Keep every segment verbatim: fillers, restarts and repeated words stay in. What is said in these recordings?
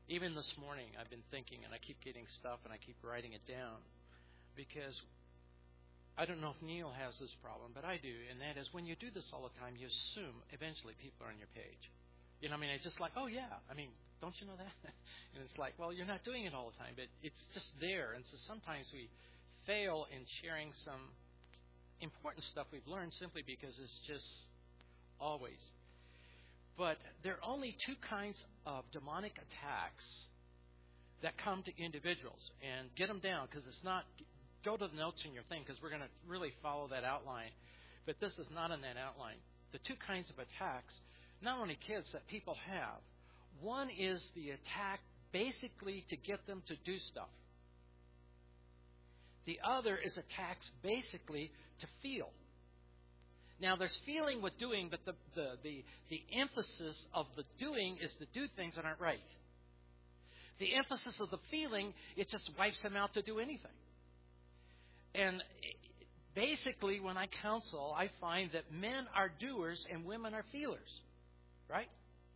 Even this morning, I've been thinking, and I keep getting stuff, and I keep writing it down, because I don't know if Neil has this problem, but I do, and that is when you do this all the time, you assume eventually people are on your page. You know, I mean, it's just like, oh, yeah, I mean, don't you know that? And it's like, well, you're not doing it all the time, but it's just there. And so sometimes we fail in sharing some important stuff we've learned simply because it's just always. But there are only two kinds of demonic attacks that come to individuals. And get them down, because it's not, go to the notes in your thing, because we're going to really follow that outline. But this is not in that outline. The two kinds of attacks, not only kids, that people have. One is the attack basically to get them to do stuff. The other is attacks basically to feel. Now, there's feeling with doing, but the, the, the, the emphasis of the doing is to do things that aren't right. The emphasis of the feeling, it just wipes them out to do anything. And basically, when I counsel, I find that men are doers and women are feelers. Right?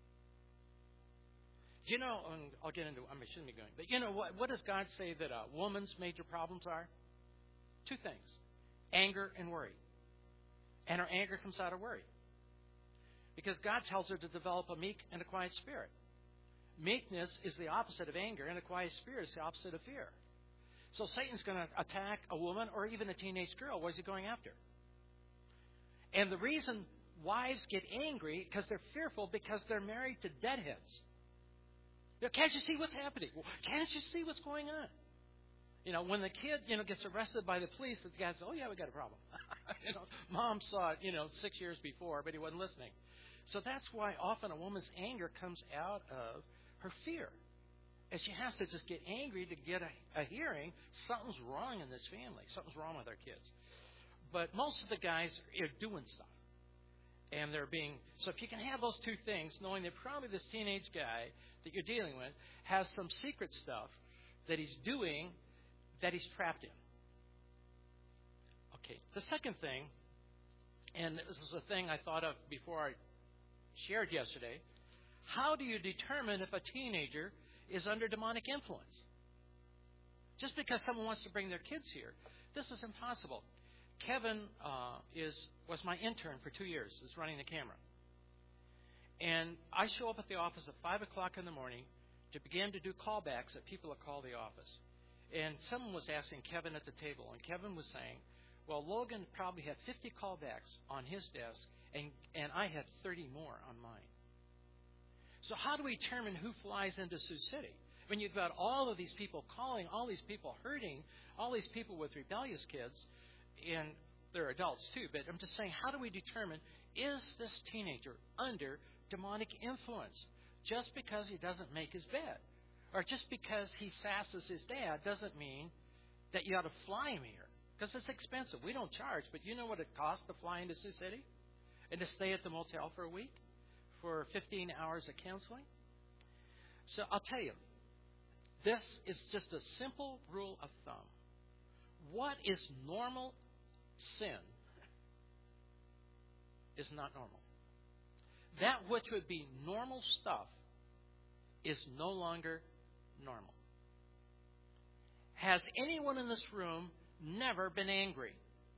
You know, and I'll get into, I shouldn't be going, but you know, what, what does God say that a woman's major problems are? Two things. Anger and worry. And her anger comes out of worry. Because God tells her to develop a meek and a quiet spirit. Meekness is the opposite of anger, and a quiet spirit is the opposite of fear. So Satan's going to attack a woman or even a teenage girl. What is he going after? And the reason wives get angry because they're fearful, because they're married to deadheads. You know, can't you see what's happening? Well, can't you see what's going on? You know, when the kid, you know, gets arrested by the police, the guy says, oh, yeah, we got a problem. you know, mom saw it, you know, six years before, but he wasn't listening. So that's why often a woman's anger comes out of her fear. And she has to just get angry to get a, a hearing. Something's wrong in this family. Something's wrong with our kids. But most of the guys are doing stuff. And they're being, so if you can have those two things, knowing that probably this teenage guy that you're dealing with has some secret stuff that he's doing that he's trapped in. Okay, the second thing, and this is a thing I thought of before I shared yesterday, how do you determine if a teenager is under demonic influence? Just because someone wants to bring their kids here, this is impossible. Kevin uh, is was my intern for two years. Is running the camera. And I show up at the office at five o'clock in the morning to begin to do callbacks that people that call the office. And someone was asking Kevin at the table, and Kevin was saying, well, Logan probably had fifty callbacks on his desk, and, and I had thirty more on mine. So how do we determine who flies into Sioux City? When you've got all of these people calling, all these people hurting, all these people with rebellious kids, and they're adults too, but I'm just saying, how do we determine, is this teenager under demonic influence? Just because he doesn't make his bed, or just because he sasses his dad, doesn't mean that you ought to fly him here. Because it's expensive. We don't charge, but you know what it costs to fly into Sioux City? And to stay at the motel for a week? For fifteen hours of counseling? So I'll tell you, this is just a simple rule of thumb. What is normal sin is not normal. That which would be normal stuff is no longer normal. Has anyone in this room never been angry?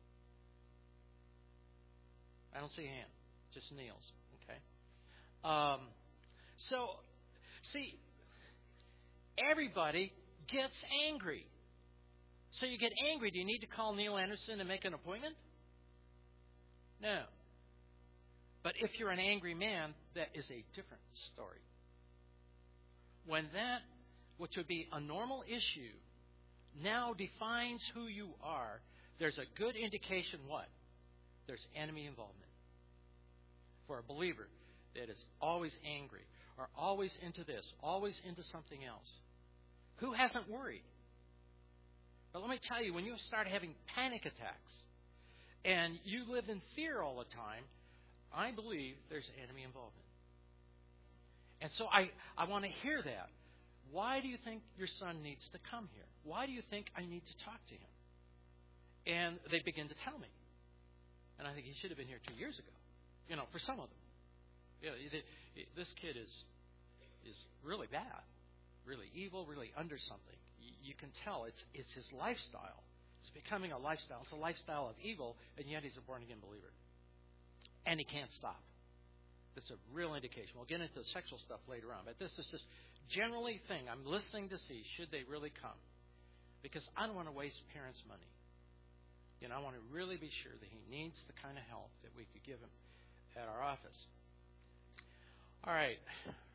I don't see a hand. Just Neil's. Okay. Um, so, see, everybody gets angry. So you get angry. Do you need to call Neil Anderson and make an appointment? No. But if you're an angry man, that is a different story. When that, which would be a normal issue, now defines who you are, there's a good indication what? There's enemy involvement. For a believer that is always angry, or always into this, always into something else. Who hasn't worried? But let me tell you, when you start having panic attacks and you live in fear all the time, I believe there's enemy involvement. And so I, I want to hear that. Why do you think your son needs to come here? Why do you think I need to talk to him? And they begin to tell me. And I think he should have been here two years ago. You know, for some of them. You know, this kid is is really bad. really evil, really under something. You, you can tell it's it's his lifestyle. It's becoming a lifestyle. It's a lifestyle of evil, and yet he's a born-again believer. And he can't stop. That's a real indication. We'll get into the sexual stuff later on, but this is just generally thing. I'm listening to see, should they really come? Because I don't want to waste parents' money. You know, I want to really be sure that he needs the kind of help that we could give him at our office. All right.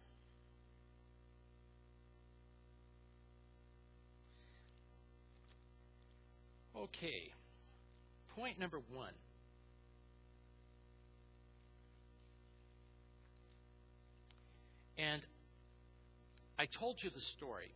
Okay. Point number one. And I told you the story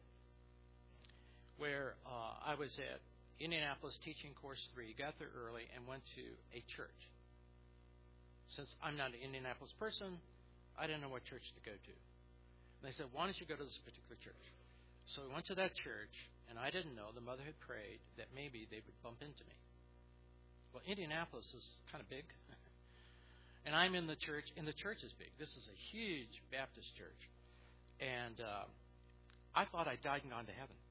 where uh, I was at Indianapolis teaching course three, got there early, and went to a church. Since I'm not an Indianapolis person, I didn't know what church to go to. And they said, why don't you go to this particular church? So we went to that church, and I didn't know. The mother had prayed that maybe they would bump into me. Well, Indianapolis is kind of big. And I'm in the church, and the church is big. This is a huge Baptist church. And uh, I thought I died and gone to heaven.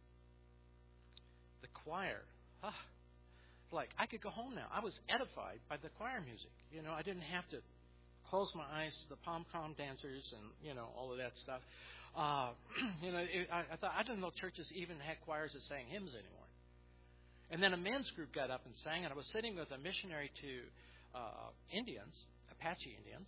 The choir, ah, like I could go home now. I was edified by the choir music. You know, I didn't have to close my eyes to the pom-pom dancers and, you know, all of that stuff. Uh, you know, it, I, I thought, I didn't know churches even had choirs that sang hymns anymore. And then a men's group got up and sang, and I was sitting with a missionary to uh, Indians, Apache Indians.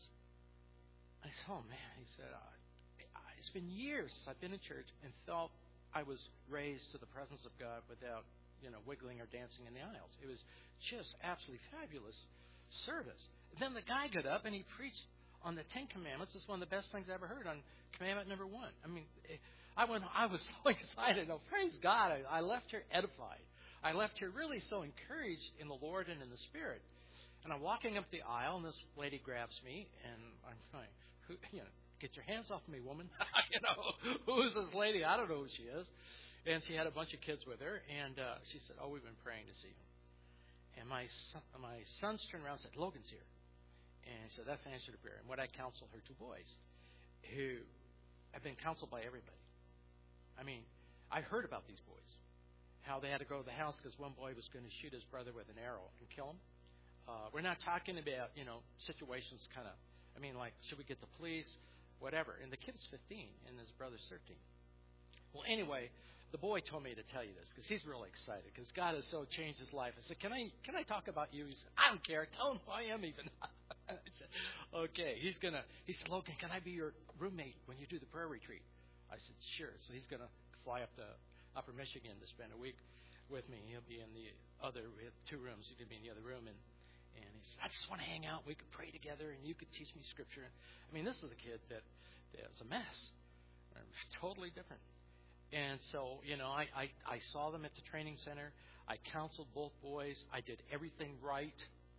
I said, oh, man, he said, uh, it's been years since I've been in church and felt I was raised to the presence of God without, you know, wiggling or dancing in the aisles. It was just absolutely fabulous service. Then the guy got up and he preached on the Ten Commandments. It's one of the best things I ever heard on commandment number one. I mean, I went. I was so excited. Oh, praise God! I, I left here edified. I left here really so encouraged in the Lord and in the Spirit. And I'm walking up the aisle, and this lady grabs me, and I'm going, who, you know, get your hands off me, woman. you know, who is this lady? I don't know who she is. And she had a bunch of kids with her, and uh, she said, oh, we've been praying to see you. And my son, my sons turned around and said, Logan's here. And so that's the answer to prayer. And what I counseled her two boys who have been counseled by everybody. I mean, I heard about these boys, how they had to go to the house because one boy was going to shoot his brother with an arrow and kill him. Uh, we're not talking about, you know, situations kind of, I mean, like, should we get the police, whatever. And the kid's fifteen and his brother's thirteen. Well, anyway, the boy told me to tell you this because he's really excited because God has so changed his life. I said, can I can I talk about you? He said, I don't care. Tell him who I am even. I said, okay. He's going to, he said, Logan, can I be your roommate when you do the prayer retreat? I said, sure. So he's going to fly up to Upper Michigan to spend a week with me. He'll be in the other, we have two rooms. He's going to be in the other room. And, and he said, I just want to hang out. We could pray together and you could teach me scripture. I mean, this is a kid that, that was a mess. Totally different. And so, you know, I, I, I saw them at the training center. I counseled both boys. I did everything right.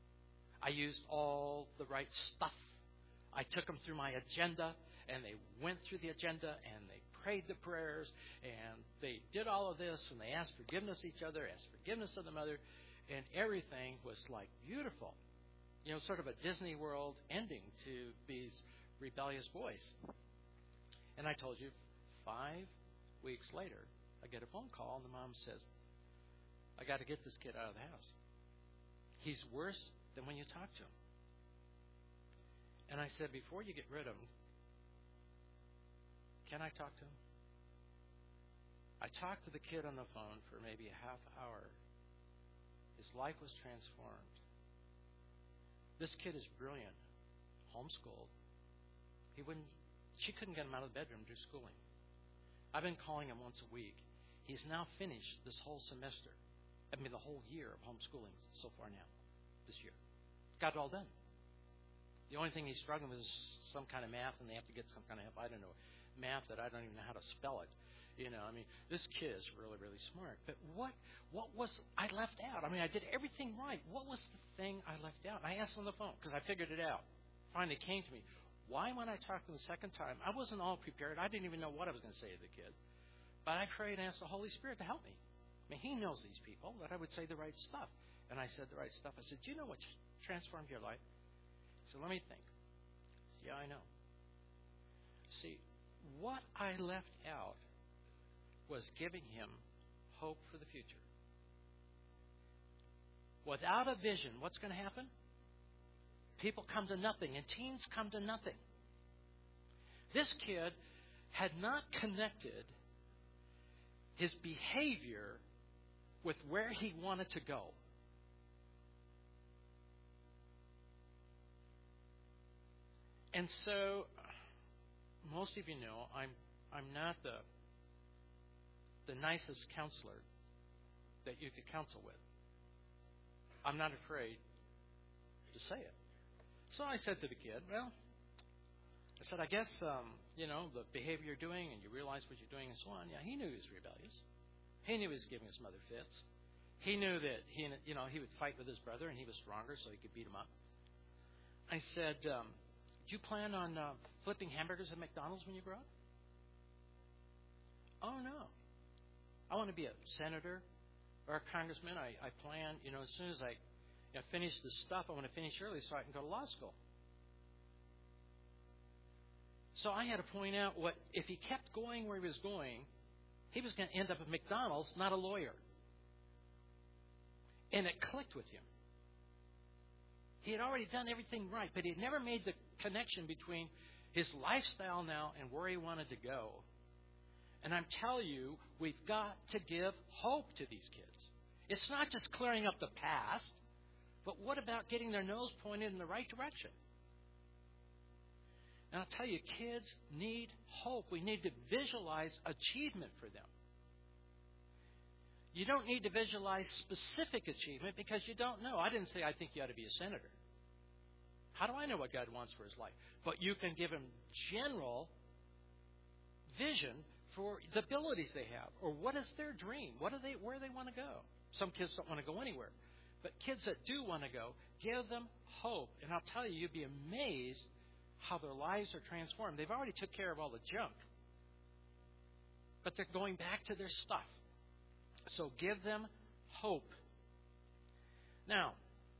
I used all the right stuff. I took them through my agenda, and they went through the agenda, and they prayed the prayers, and they did all of this, and they asked forgiveness of each other, asked forgiveness of the mother, and everything was, like, beautiful. You know, sort of a Disney World ending to these rebellious boys. And I told you, five weeks later, I get a phone call, and the mom says, I got to get this kid out of the house. He's worse than when you talk to him. And I said, before you get rid of him, can I talk to him? I talked to the kid on the phone for maybe a half hour. His life was transformed. This kid is brilliant, homeschooled. He wouldn't, she couldn't get him out of the bedroom to do schooling. I've been calling him once a week. He's now finished this whole semester. I mean, the whole year of homeschooling so far now, this year. Got it all done. The only thing he's struggling with is some kind of math, and they have to get some kind of help. I don't know, math that I don't even know how to spell it. You know, I mean, this kid is really, really smart. But what what was I left out? I mean, I did everything right. What was the thing I left out? And I asked him on the phone because I figured it out. Finally came to me. Why, when I talked to him the second time, I wasn't all prepared. I didn't even know what I was going to say to the kid. But I prayed and asked the Holy Spirit to help me. I mean, he knows these people, that I would say the right stuff. And I said the right stuff. I said, do you know what transformed your life? He said, let me think. Yeah, I know. See, what I left out was giving him hope for the future. Without a vision, what's going to happen? People come to nothing, and teens come to nothing. This kid had not connected his behavior with where he wanted to go. And so, most of you know, I'm I'm not the the nicest counselor that you could counsel with. I'm not afraid to say it. So I said to the kid, well, I said, I guess, um, you know, the behavior you're doing and you realize what you're doing and so on. Yeah, he knew he was rebellious. He knew he was giving his mother fits. He knew that he, you know, he would fight with his brother and he was stronger so he could beat him up. I said, um, do you plan on uh, flipping hamburgers at McDonald's when you grow up? Oh, no. I want to be a senator or a congressman. I, I plan, you know, as soon as I you know, finish this stuff, I want to finish early so I can go to law school. So I had to point out what, if he kept going where he was going, he was going to end up at McDonald's, not a lawyer. And it clicked with him. He had already done everything right, but he had never made the connection between his lifestyle now and where he wanted to go. And I'm telling you, we've got to give hope to these kids. It's not just clearing up the past, but what about getting their nose pointed in the right direction? And I'll tell you, kids need hope. We need to visualize achievement for them. You don't need to visualize specific achievement because you don't know. I didn't say I think you ought to be a senator. How do I know what God wants for his life? But you can give him general vision for the abilities they have, or what is their dream? What do they, where they want to go? Some kids don't want to go anywhere, but kids that do want to go, give them hope. And I'll tell you, you'd be amazed how their lives are transformed. They've already took care of all the junk, but they're going back to their stuff. So give them hope. Now,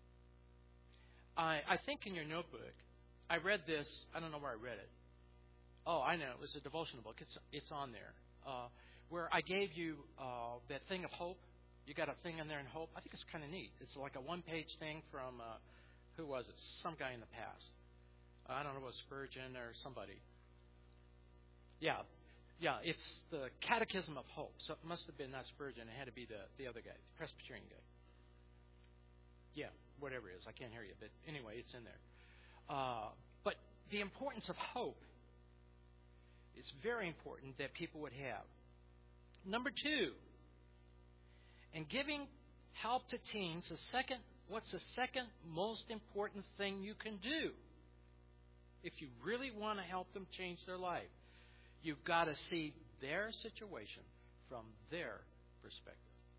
I, I think in your notebook, I read this. I don't know where I read it. Oh, I know. It was a devotional book. It's it's on there. Uh, where I gave you uh, that thing of hope. You got a thing in there in hope. I think it's kind of neat. It's like a one-page thing from, uh, who was it? Some guy in the past. I don't know, it was Spurgeon or somebody. Yeah. Yeah, it's the Catechism of Hope. So it must have been not Spurgeon. It had to be the, the other guy, the Presbyterian guy. Yeah, whatever it is. I can't hear you. But anyway, it's in there. Uh, but the importance of hope is very important that people would have. Number two, in giving help to teens, the second, what's the second most important thing you can do if you really want to help them change their life? You've got to see their situation from their perspective.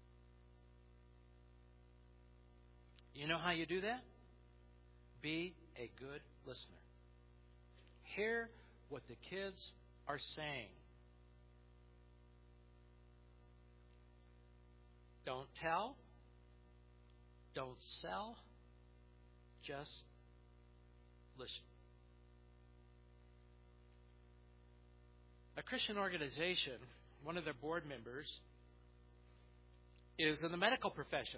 You know how you do that? Be a good listener. Hear what the kids are saying. Don't tell. Don't sell. Just listen. A Christian organization, one of their board members, is in the medical profession.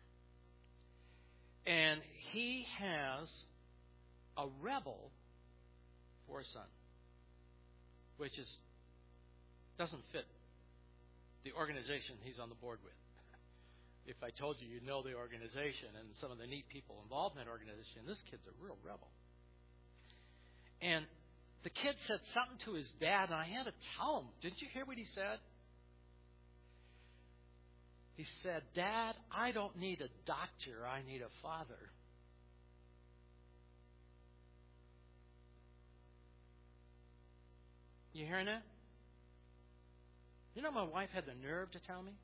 And he has a rebel for a son, which is doesn't fit the organization he's on the board with. If I told you you know the organization and some of the neat people involved in that organization, this kid's a real rebel. And the kid said something to his dad, and I had to tell him. Didn't you hear what he said? He said, Dad, I don't need a doctor. I need a father. You hearing that? You know, my wife had the nerve to tell me.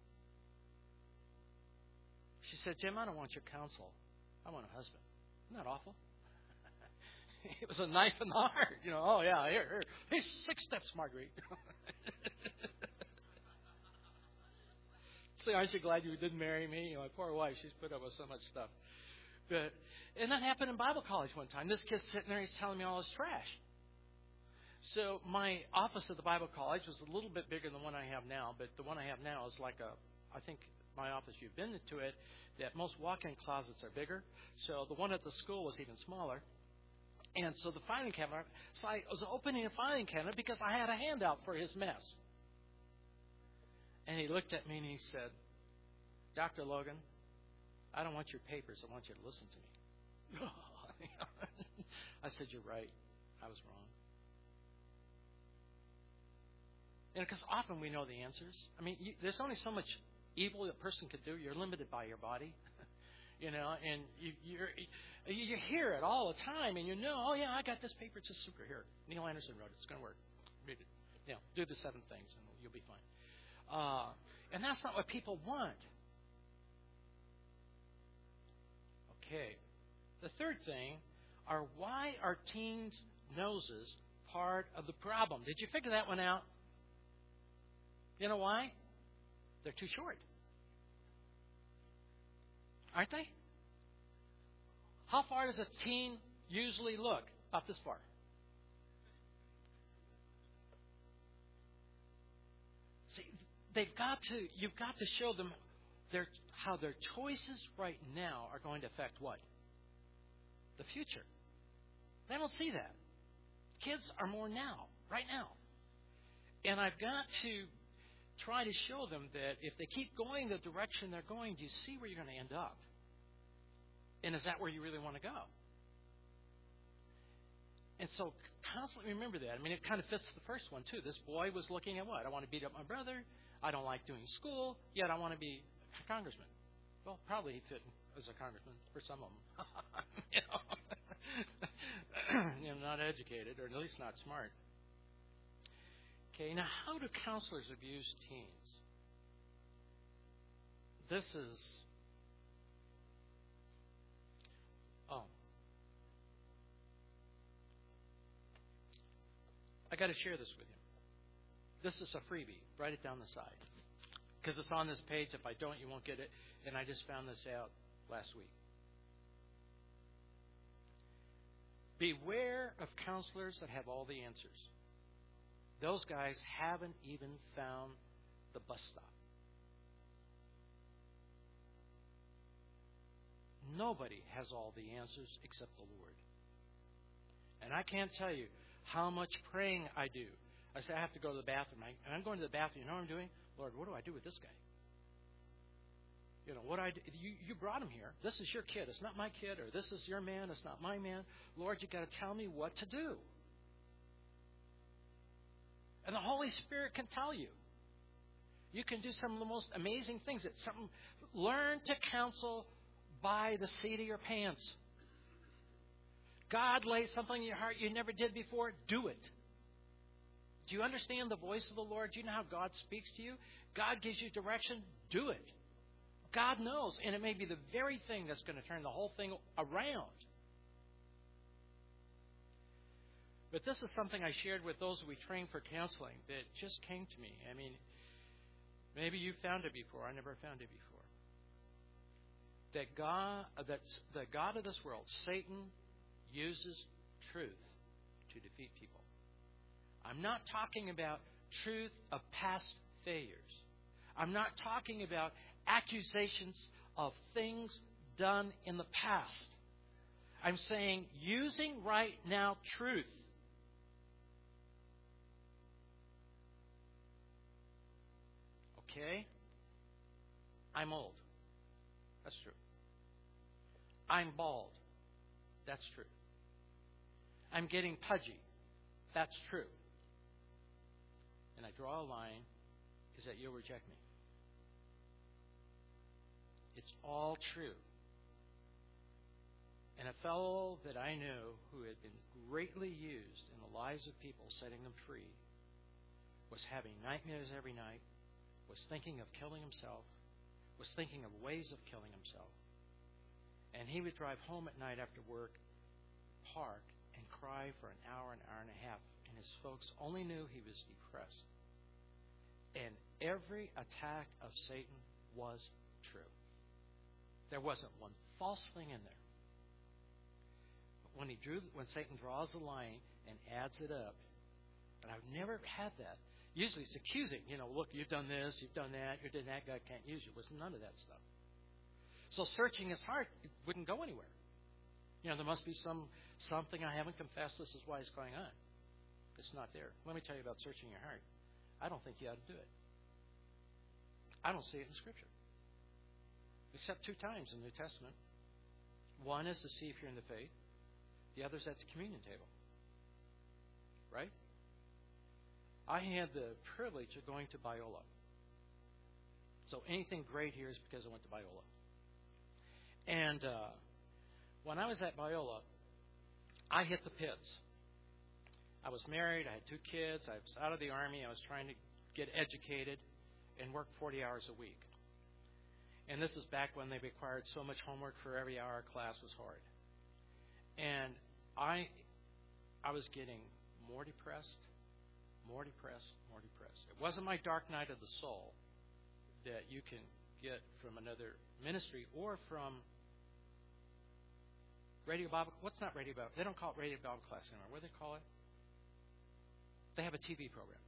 She said, Jim, I don't want your counsel. I want a husband. Isn't that awful? It was a knife in the heart. You know, oh, yeah, here, here. Here's six steps, Marguerite. Say, aren't you glad you didn't marry me? You know, my poor wife, she's put up with so much stuff. But, and that happened in Bible college one time. This kid's sitting there, he's telling me all his trash. So my office at the Bible College was a little bit bigger than the one I have now, but the one I have now is like a, I think my office, you've been to it, that most walk-in closets are bigger. So the one at the school was even smaller. And so the filing cabinet, so I was opening a filing cabinet because I had a handout for his mess. And he looked at me and he said, Doctor Logan, I don't want your papers. I want you to listen to me. I said, you're right. I was wrong. You know, because often we know the answers. I mean, you, there's only so much evil a person could do. You're limited by your body. You know, and you, you're, you hear it all the time, and you know, oh, yeah, I got this paper. It's just super. Here, Neil Anderson wrote it. It's going to work. Read it. You know, do the seven things, and you'll be fine. Uh, and that's not what people want. Okay. The third thing are why are teens' noses part of the problem? Did you figure that one out? You know why? They're too short. Aren't they? How far does a teen usually look? About this far. See, they've got to, you've got to show them their, how their choices right now are going to affect what? The future. They don't see that. Kids are more now, right now. And I've got to try to show them that if they keep going the direction they're going, do you see where you're going to end up? And is that where you really want to go? And so constantly remember that. I mean, it kind of fits the first one, too. This boy was looking at what? I want to beat up my brother. I don't like doing school. Yet I want to be a congressman. Well, probably he fit as a congressman for some of them. you know, you know, not educated, or at least not smart. Okay, now how do counselors abuse teens? This is, oh, I got to share this with you. This is a freebie. Write it down the side. Because it's on this page. If I don't, you won't get it. And I just found this out last week. Beware of counselors that have all the answers. Those guys haven't even found the bus stop. Nobody has all the answers except the Lord. And I can't tell you how much praying I do. I say, I have to go to the bathroom. I, and I'm going to the bathroom. You know what I'm doing? Lord, what do I do with this guy? You know, what I do, you, you brought him here. This is your kid. It's not my kid. Or this is your man. It's not my man. Lord, you got to tell me what to do. And the Holy Spirit can tell you. You can do some of the most amazing things. It's something. Learn to counsel by the seat of your pants. God lays something in your heart you never did before. Do it. Do you understand the voice of the Lord? Do you know how God speaks to you? God gives you direction. Do it. God knows. And it may be the very thing that's going to turn the whole thing around. But this is something I shared with those we train for counseling that just came to me. I mean, maybe you found it before. I never found it before. That God, that the God of this world, Satan, uses truth to defeat people. I'm not talking about truth of past failures. I'm not talking about accusations of things done in the past. I'm saying using right now truth. Okay? I'm old. That's true. I'm bald. That's true. I'm getting pudgy. That's true. And I draw a line, is that you'll reject me. It's all true. And a fellow that I knew who had been greatly used in the lives of people, setting them free, was having nightmares every night, was thinking of killing himself, was thinking of ways of killing himself. And he would drive home at night after work, park, and cry for an hour, an hour and a half. And his folks only knew he was depressed. And every attack of Satan was true. There wasn't one false thing in there. But when he drew, when Satan draws the line and adds it up, And I've never had that. Usually it's accusing. You know, look, you've done this, you've done that, you did that, God can't use you. It was none of that stuff. So searching his heart wouldn't go anywhere. You know, there must be some something I haven't confessed. This is why it's going on. It's not there. Let me tell you about searching your heart. I don't think you ought to do it. I don't see it in Scripture. Except two times in the New Testament. One is to see if you're in the faith. The other is at the communion table. Right? I had the privilege of going to Biola. So anything great here is because I went to Biola. And uh, when I was at Biola, I hit the pits. I was married. I had two kids. I was out of the Army. I was trying to get educated and work forty hours a week. And this is back when they required so much homework for every hour class was hard. And I, I was getting more depressed, more depressed, more depressed. It wasn't my dark night of the soul that you can get from another ministry or from Radio Bible. What's not Radio Bible? They don't call it Radio Bible class anymore. What do they call it? They have a T V program.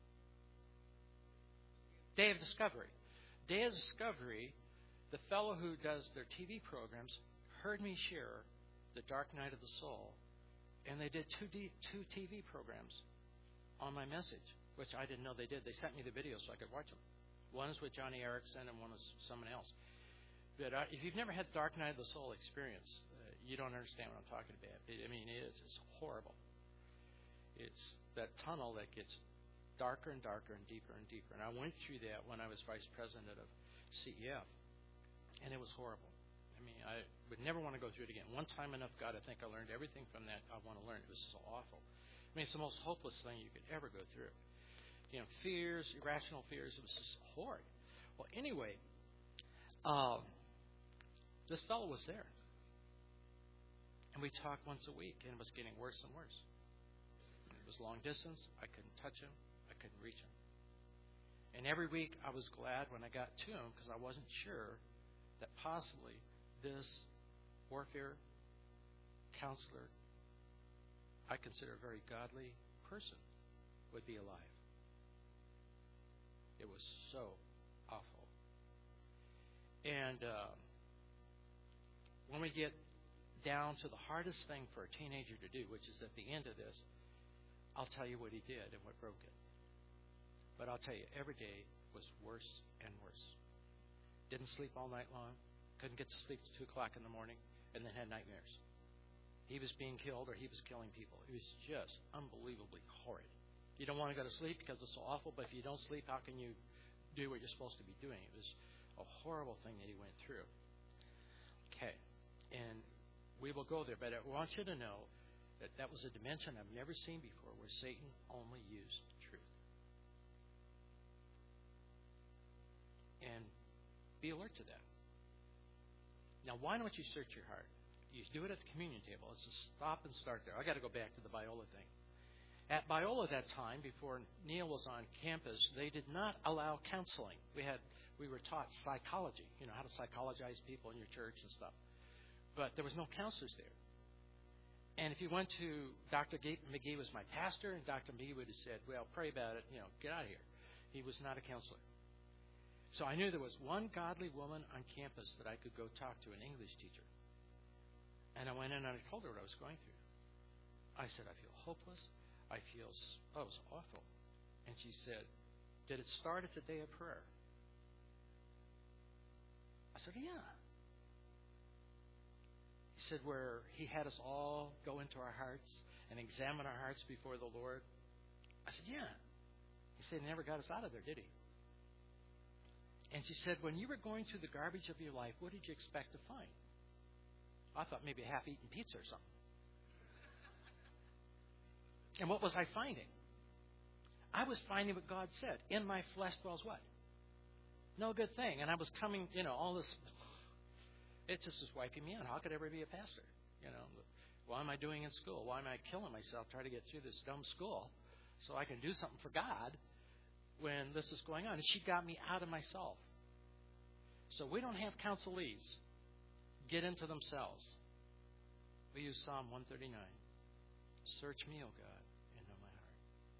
Day of Discovery. Day of Discovery, the fellow who does their T V programs heard me share the dark night of the soul, and they did two, D, two T V programs on my message, which I didn't know they did. They sent me the videos so I could watch them. One is with Johnny Erickson and one is someone else. But uh, if you've never had the dark night of the soul experience, uh, you don't understand what I'm talking about. It, I mean, it is. It's horrible. It's that tunnel that gets darker and darker and deeper and deeper. And I went through that when I was vice president of C E F, and it was horrible. I mean, I would never want to go through it again. One time enough, God, I think I learned everything from that I want to learn. It was so awful. I mean, it's the most hopeless thing you could ever go through. You know, fears, irrational fears. It was just horrid. Well, anyway, um, this fellow was there. And we talked once a week, and it was getting worse and worse. It was long distance. I couldn't touch him. I couldn't reach him. And every week I was glad when I got to him because I wasn't sure that possibly this warfare counselor, I consider a very godly person, would be alive. It was so awful. And uh, when we get down to the hardest thing for a teenager to do, which is at the end of this, I'll tell you what he did and what broke it. But I'll tell you, every day was worse and worse. Didn't sleep all night long. Couldn't get to sleep till two o'clock in the morning, and then had nightmares. He was being killed or he was killing people. It was just unbelievably horrid. You don't want to go to sleep because it's so awful, but if you don't sleep, how can you do what you're supposed to be doing? It was a horrible thing that he went through. Okay. And we will go there, but I want you to know that that was a dimension I've never seen before where Satan only used truth. And be alert to that. Now, why don't you search your heart? You do it at the communion table. Let's just stop and start there. I got to go back to the Biola thing. At Biola that time, before Neil was on campus, they did not allow counseling. We had we were taught psychology, you know, how to psychologize people in your church and stuff. But there was no counselors there. And if you went to Doctor McGee was my pastor, and Doctor McGee would have said, well, pray about it, you know, get out of here. He was not a counselor. So I knew there was one godly woman on campus that I could go talk to, an English teacher. And I went in and I told her what I was going through. I said, I feel hopeless. I feel, oh, it was awful. And she said, did it start at the day of prayer? I said, yeah. He said, where he had us all go into our hearts and examine our hearts before the Lord. I said, yeah. He said, he never got us out of there, did he? And she said, when you were going through the garbage of your life, what did you expect to find? I thought maybe a half-eaten pizza or something. And what was I finding? I was finding what God said. In my flesh dwells what? No good thing. And I was coming, you know, all this. It just was wiping me out. How could I ever be a pastor? You know, what am I doing in school? Why am I killing myself trying to get through this dumb school so I can do something for God when this is going on? And she got me out of myself. So we don't have counselees get into themselves. We use Psalm one thirty-nine. Search me, O God, and know my heart.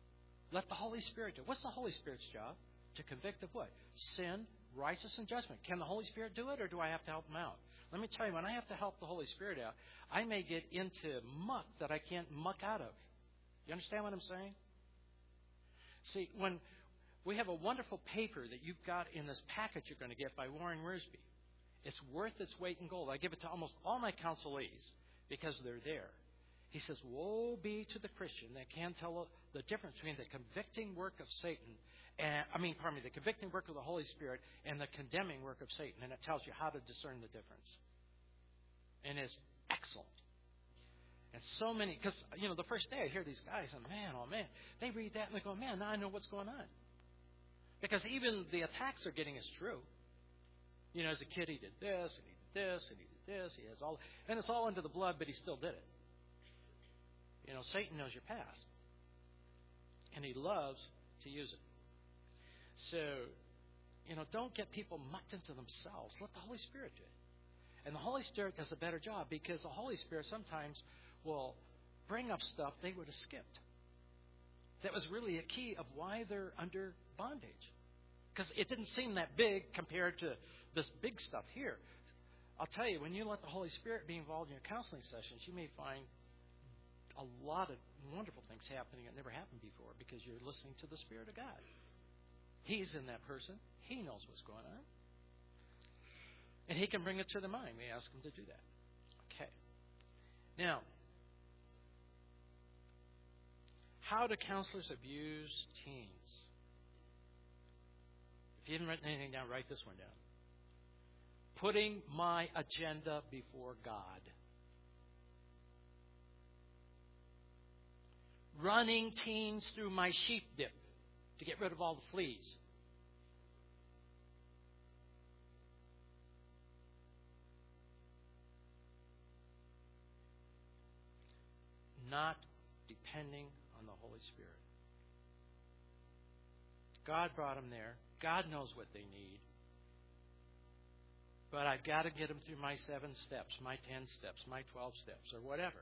Let the Holy Spirit do it. What's the Holy Spirit's job? To convict of what? Sin, righteousness, and judgment. Can the Holy Spirit do it, or do I have to help him out? Let me tell you, when I have to help the Holy Spirit out, I may get into muck that I can't muck out of. You understand what I'm saying? See, when we have a wonderful paper that you've got in this package you're going to get by Warren Wiersbe. It's worth its weight in gold. I give it to almost all my counselees because they're there. He says, woe be to the Christian that can't tell the difference between the convicting work of Satan, and, I mean, pardon me, the convicting work of the Holy Spirit and the condemning work of Satan. And it tells you how to discern the difference. And it's excellent. And so many, because, you know, the first day I hear these guys, and man, oh man, they read that and they go, man, now I know what's going on. Because even the attacks are getting as true. You know, as a kid, he did this, and he did this, and he did this. He has all, and it's all under the blood, but he still did it. You know, Satan knows your past. And he loves to use it. So, you know, don't get people mucked into themselves. Let the Holy Spirit do it. And the Holy Spirit does a better job because the Holy Spirit sometimes will bring up stuff they would have skipped. That was really a key of why they're under bondage. Because it didn't seem that big compared to this big stuff here. I'll tell you, when you let the Holy Spirit be involved in your counseling sessions, you may find a lot of wonderful things happening that never happened before because you're listening to the Spirit of God. He's in that person. He knows what's going on. And he can bring it to the mind. We ask him to do that. Okay. Now, how do counselors abuse teens? If you haven't written anything down, write this one down. Putting my agenda before God. Running teens through my sheep dip to get rid of all the fleas. Not depending on the Holy Spirit. God brought them there. God knows what they need. But I've got to get them through my seven steps, my ten steps, my twelve steps, or whatever.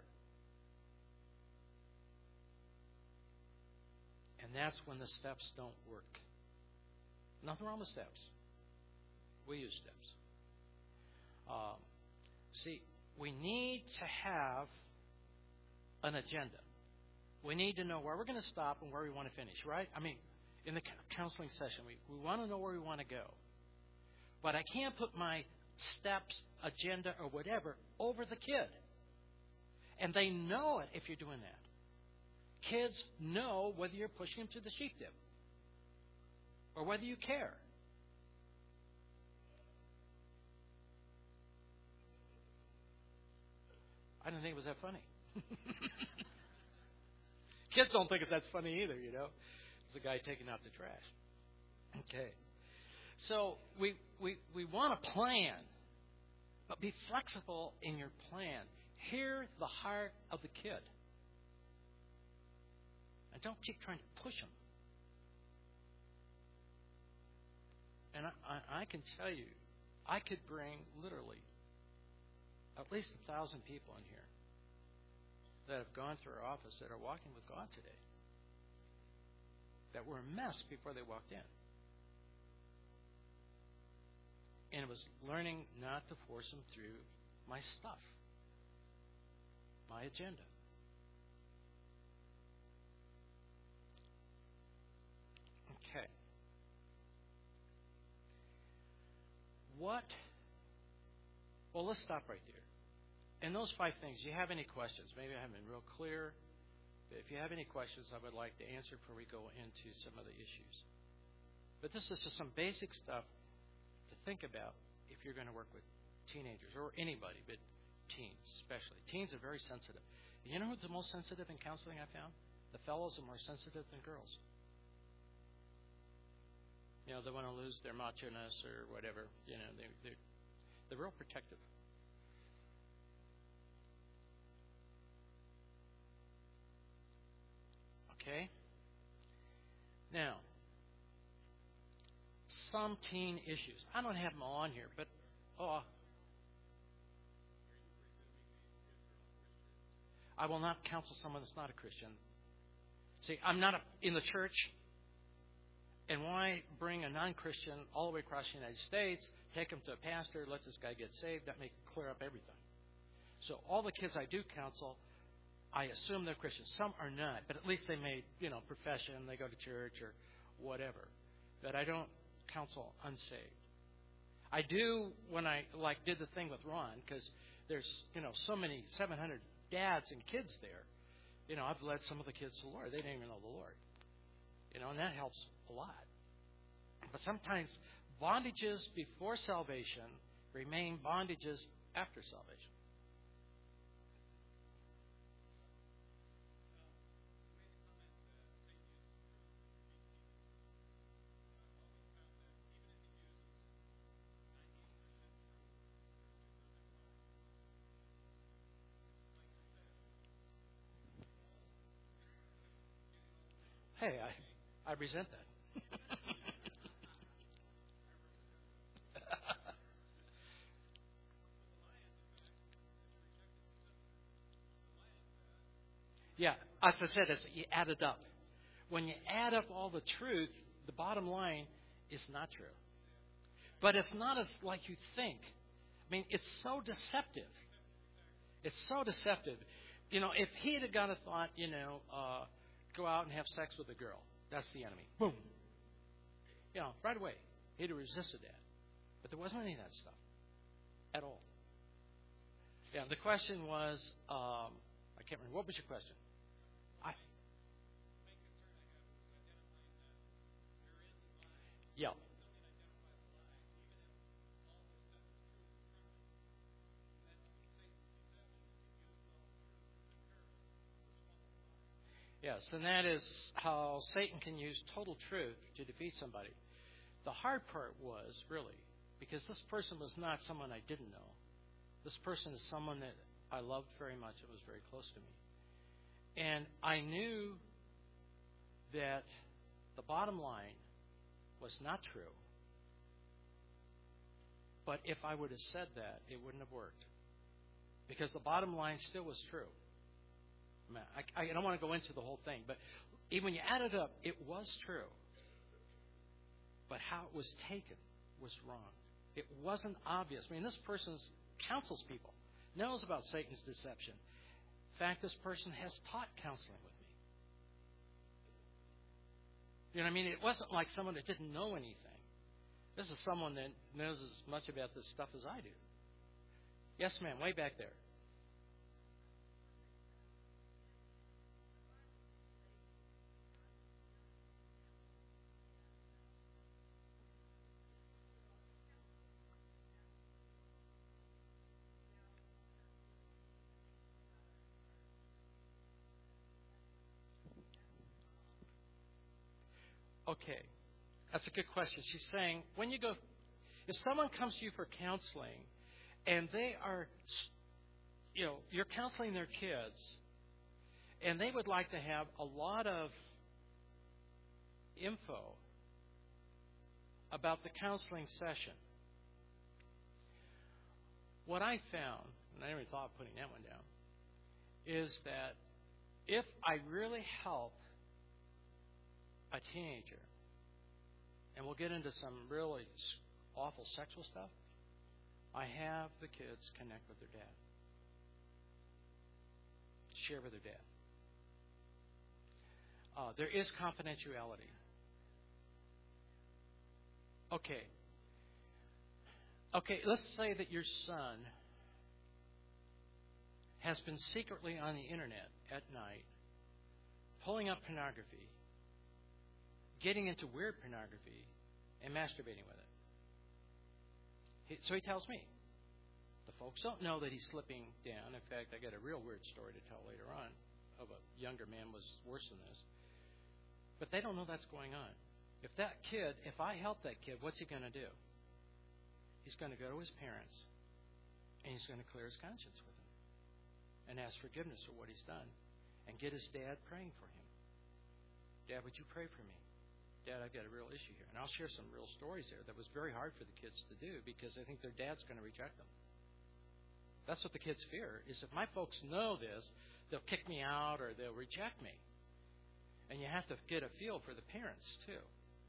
And that's when the steps don't work. Nothing wrong with steps. We use steps. Um, see, we need to have an agenda. We need to know where we're going to stop and where we want to finish, right? I mean, in the counseling session, we, we want to know where we want to go. But I can't put my steps, agenda, or whatever over the kid. And they know it if you're doing that. Kids know whether you're pushing them to the sheep dip or whether you care. I didn't think it was that funny. Kids don't think it's that funny either, you know. It's a guy taking out the trash. Okay. So we we we want a plan, but be flexible in your plan. Hear the heart of the kid. And don't keep trying to push them. And I, I, I can tell you, I could bring literally at least a thousand people in here that have gone through our office that are walking with God today, that were a mess before they walked in. And it was learning not to force them through my stuff, my agenda. Okay. What? Well, let's stop right there. And those five things, do you have any questions? Maybe I haven't been real clear. But if you have any questions, I would like to answer before we go into some of the issues. But this is just some basic stuff to think about if you're going to work with teenagers or anybody, but teens especially. Teens are very sensitive. You know who's the most sensitive in counseling I found? The fellows are more sensitive than girls. You know, they want to lose their macho-ness or whatever. You know, they, they're, they're real protective. Okay? Now, some teen issues. I don't have them all on here, but, oh, I will not counsel someone that's not a Christian. See, I'm not a, in the church, and why bring a non-Christian all the way across the United States, take him to a pastor, let this guy get saved, that may clear up everything. So all the kids I do counsel, I assume they're Christians. Some are not, but at least they made, you know, profession, they go to church or whatever. But I don't counsel unsaved. I do when I, like, did the thing with Ron, because there's, you know, so many, seven hundred dads and kids there. You know, I've led some of the kids to the Lord. They didn't even know the Lord. You know, and that helps a lot. But sometimes bondages before salvation remain bondages after salvation. Hey, I, I resent that. Yeah, as I said, it's, you add it up. When you add up all the truth, the bottom line is not true. But it's not as like you think. I mean, it's so deceptive. It's so deceptive. You know, if he'd have got a thought, you know, uh, go out and have sex with a girl, that's the enemy. Boom. You know, right away. He'd have resisted that. But there wasn't any of that stuff at all. Yeah, the question was, um, I can't remember. What was your question? I. Yeah. Yes, and that is how Satan can use total truth to defeat somebody. The hard part was, really, because this person was not someone I didn't know. This person is someone that I loved very much. It was very close to me. And I knew that the bottom line was not true. But if I would have said that, it wouldn't have worked. Because the bottom line still was true. I, I don't want to go into the whole thing, but even when you add it up, it was true. But how it was taken was wrong. It wasn't obvious. I mean, this person counsels people, knows about Satan's deception. In fact, this person has taught counseling with me. You know what I mean? It wasn't like someone that didn't know anything. This is someone that knows as much about this stuff as I do. Yes, ma'am, way back there. Okay, that's a good question. She's saying, when you go, if someone comes to you for counseling and they are, you know, you're counseling their kids and they would like to have a lot of info about the counseling session, what I found, and I never thought of putting that one down, is that if I really help a teenager, and we'll get into some really awful sexual stuff, I have the kids connect with their dad. Share with their dad. Uh, there is confidentiality. Okay. Okay, let's say that your son has been secretly on the internet at night, pulling up pornography, getting into weird pornography, and masturbating with it. He, so he tells me. The folks don't know that he's slipping down. In fact, I got a real weird story to tell later on of a younger man was worse than this. But they don't know that's going on. If that kid, if I help that kid, what's he going to do? He's going to go to his parents, and he's going to clear his conscience with him and ask forgiveness for what he's done and get his dad praying for him. Dad, would you pray for me? Dad, I've got a real issue here. And I'll share some real stories there that was very hard for the kids to do because they think their dad's going to reject them. That's what the kids fear, is if my folks know this, they'll kick me out or they'll reject me. And you have to get a feel for the parents, too.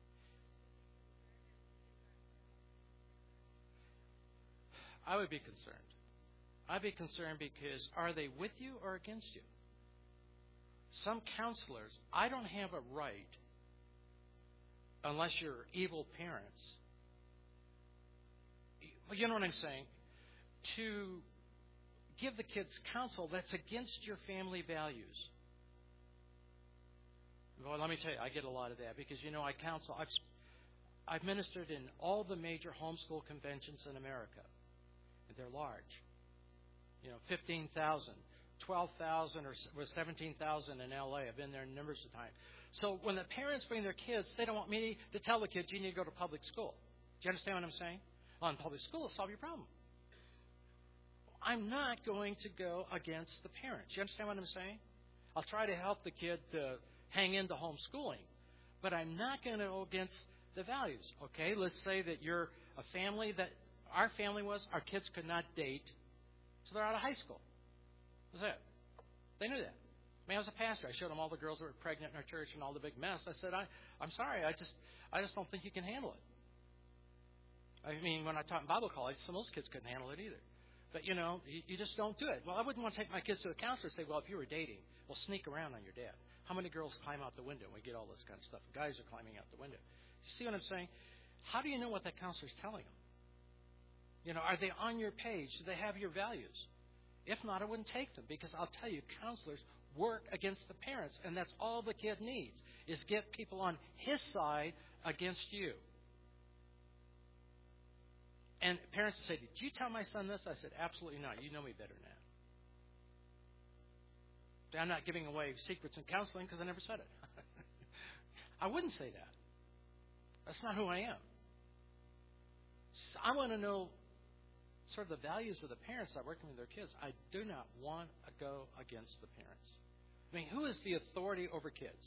I would be concerned. I'd be concerned because are they with you or against you? Some counselors, I don't have a right, unless you're evil parents, you know what I'm saying, to give the kids counsel that's against your family values. Well, let me tell you, I get a lot of that because, you know, I counsel. I've, I've ministered in all the major homeschool conventions in America. And they're large. You know, fifteen thousand, twelve thousand, or seventeen thousand in L A. I've been there numbers of times. So when the parents bring their kids, they don't want me to tell the kids, you need to go to public school. Do you understand what I'm saying? Well, in public school, it'll solve your problem. I'm not going to go against the parents. You understand what I'm saying? I'll try to help the kid to hang into homeschooling, but I'm not going to go against the values. Okay, let's say that you're a family that our family was, our kids could not date till they're out of high school. That's it. They knew that. I mean, I was a pastor. I showed them all the girls that were pregnant in our church and all the big mess. I said, I, I'm sorry. I just, I just don't think you can handle it. I mean, when I taught in Bible college, some of those kids couldn't handle it either. But, you know, you, you just don't do it. Well, I wouldn't want to take my kids to a counselor and say, well, if you were dating, well, sneak around on your dad. How many girls climb out the window? And we get all this kind of stuff. Guys are climbing out the window. You see what I'm saying? How do you know what that counselor's telling them? You know, are they on your page? Do they have your values? If not, I wouldn't take them because I'll tell you, counselors work against the parents, and that's all the kid needs is get people on his side against you. And parents say, did you tell my son this? I said, absolutely not. You know me better than that. I'm not giving away secrets in counseling because I never said it. I wouldn't say that. That's not who I am. So I want to know sort of the values of the parents that are working with their kids. I do not want to go against the parents. I mean, who is the authority over kids?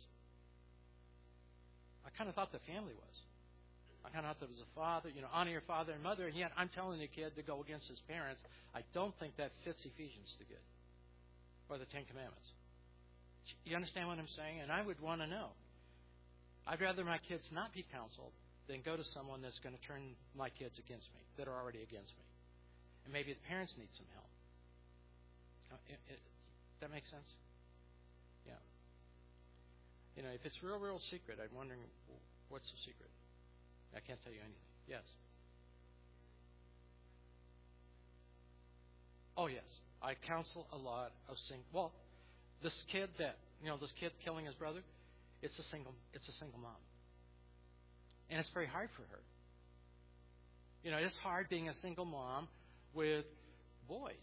I kind of thought the family was. I kind of thought there was a father, you know, honor your father and mother, and yet I'm telling the kid to go against his parents. I don't think that fits Ephesians too good, or the Ten Commandments. You understand what I'm saying? And I would want to know. I'd rather my kids not be counseled than go to someone that's going to turn my kids against me, that are already against me. And maybe the parents need some help. It, it, that makes sense? Yeah. You know, if it's real, real secret, I'm wondering, what's the secret? I can't tell you anything. Yes. Oh, yes. I counsel a lot of single. Well, this kid that you know, this kid killing his brother, it's a single. It's a single mom, and it's very hard for her. You know, it's hard being a single mom with boys.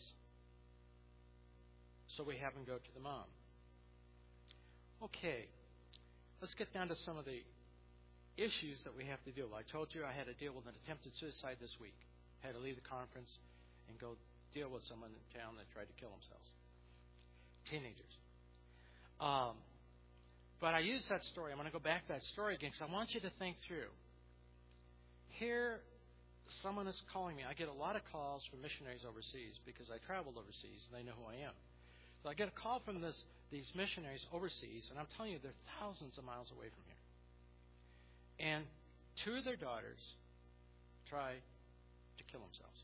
So we have them go to the mom. Okay, let's get down to some of the issues that we have to deal with. I told you I had to deal with an attempted suicide this week. I had to leave the conference and go deal with someone in town that tried to kill themselves. Teenagers. Um, but I used that story. I'm going to go back to that story again because I want you to think through. Here, someone is calling me. I get a lot of calls from missionaries overseas because I traveled overseas and they know who I am. So I get a call from this these missionaries overseas, and I'm telling you, they're thousands of miles away from here. And two of their daughters try to kill themselves.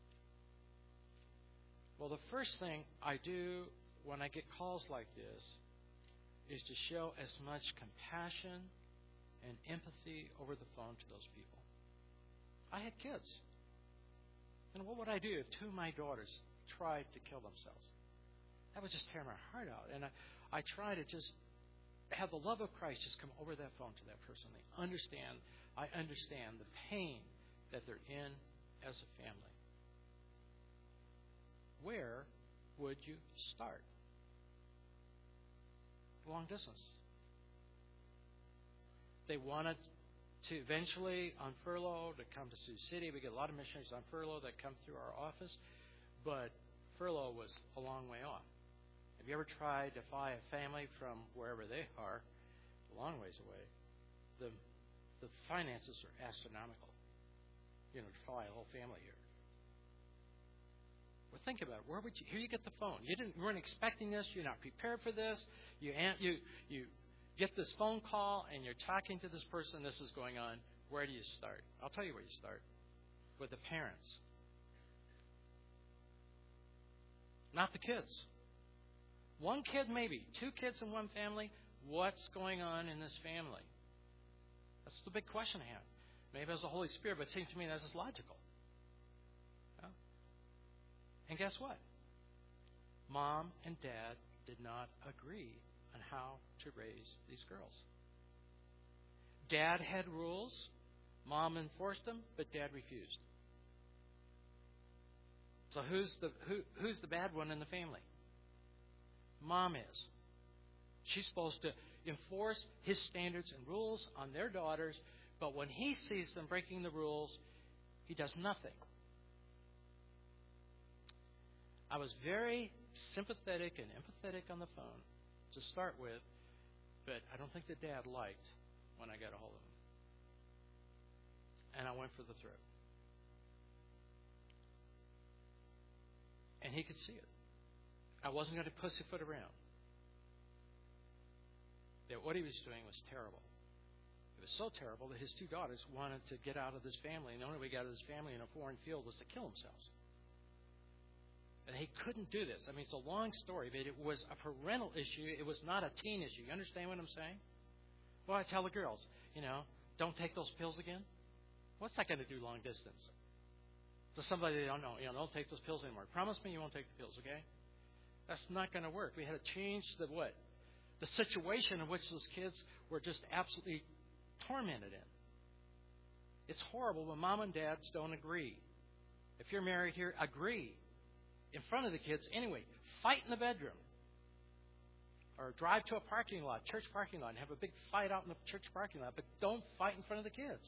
Well, the first thing I do when I get calls like this is to show as much compassion and empathy over the phone to those people. I had kids. And what would I do if two of my daughters tried to kill themselves? That would just tear my heart out. And I, I try to just have the love of Christ just come over that phone to that person. They understand, I understand the pain that they're in as a family. Where would you start? Long distance. They wanted to eventually on furlough to come to Sioux City. We get a lot of missionaries on furlough that come through our office, but furlough was a long way off. Have you ever tried to fly a family from wherever they are, a long ways away? The the finances are astronomical. You know, to fly a whole family here. Well, think about it. Where would you? Here you get the phone. You didn't. You weren't expecting this. You're not prepared for this. You you you get this phone call and you're talking to this person, this is going on. Where do you start? I'll tell you where you start. With the parents. Not the kids. One kid maybe. Two kids in one family. What's going on in this family? That's the big question I have. Maybe it's the Holy Spirit, but it seems to me that's just logical. Yeah? And guess what? Mom and Dad did not agree on how to raise these girls. Dad had rules. Mom enforced them, but Dad refused. So who's the who, who's the bad one in the family? Mom is. She's supposed to enforce his standards and rules on their daughters, but when he sees them breaking the rules, he does nothing. I was very sympathetic and empathetic on the phone to start with, but I don't think the dad liked when I got a hold of him. And I went for the throat. And he could see it. I wasn't going to pussyfoot around. That what he was doing was terrible. It was so terrible that his two daughters wanted to get out of this family, and the only way he got out of this family in a foreign field was to kill themselves. And he couldn't do this. I mean, it's a long story, but it was a parental issue. It was not a teen issue. You understand what I'm saying? Well, I tell the girls, you know, don't take those pills again. What's that going to do long distance? To somebody they don't know, you know, don't take those pills anymore. Promise me you won't take the pills, okay? That's not going to work. We had to change the what? The situation in which those kids were just absolutely tormented in. It's horrible when mom and dads don't agree. If you're married here, agree. In front of the kids, anyway, fight in the bedroom. Or drive to a parking lot, church parking lot, and have a big fight out in the church parking lot, but don't fight in front of the kids.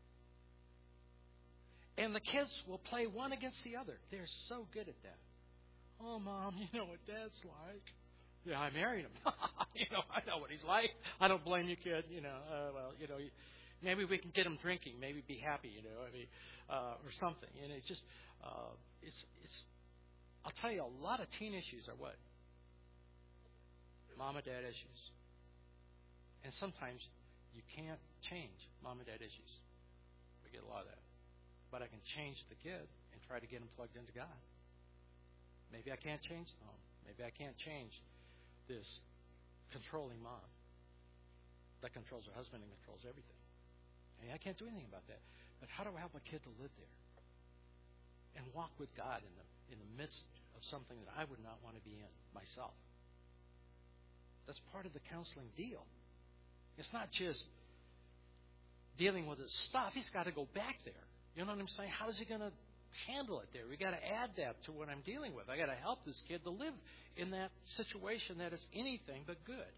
And the kids will play one against the other. They're so good at that. Oh, Mom, you know what Dad's like. Yeah, I married him. you know, I know what he's like. I don't blame you, kid. You know, uh, well, you know, maybe we can get him drinking. Maybe be happy. You know, I mean, uh, or something. And it's just, uh, it's, it's. I'll tell you, a lot of teen issues are what? Mom and dad issues. And sometimes you can't change mom and dad issues. We get a lot of that. But I can change the kid and try to get him plugged into God. Maybe I can't change the home. Maybe I can't change this controlling mom that controls her husband and controls everything. I mean, I can't do anything about that. But how do I help a kid to live there and walk with God in the in the midst of something that I would not want to be in myself? That's part of the counseling deal. It's not just dealing with his stuff. He's got to go back there. You know what I'm saying? How is he going to handle it there? We got to add that to what I'm dealing with. I got to help this kid to live in that situation that is anything but good.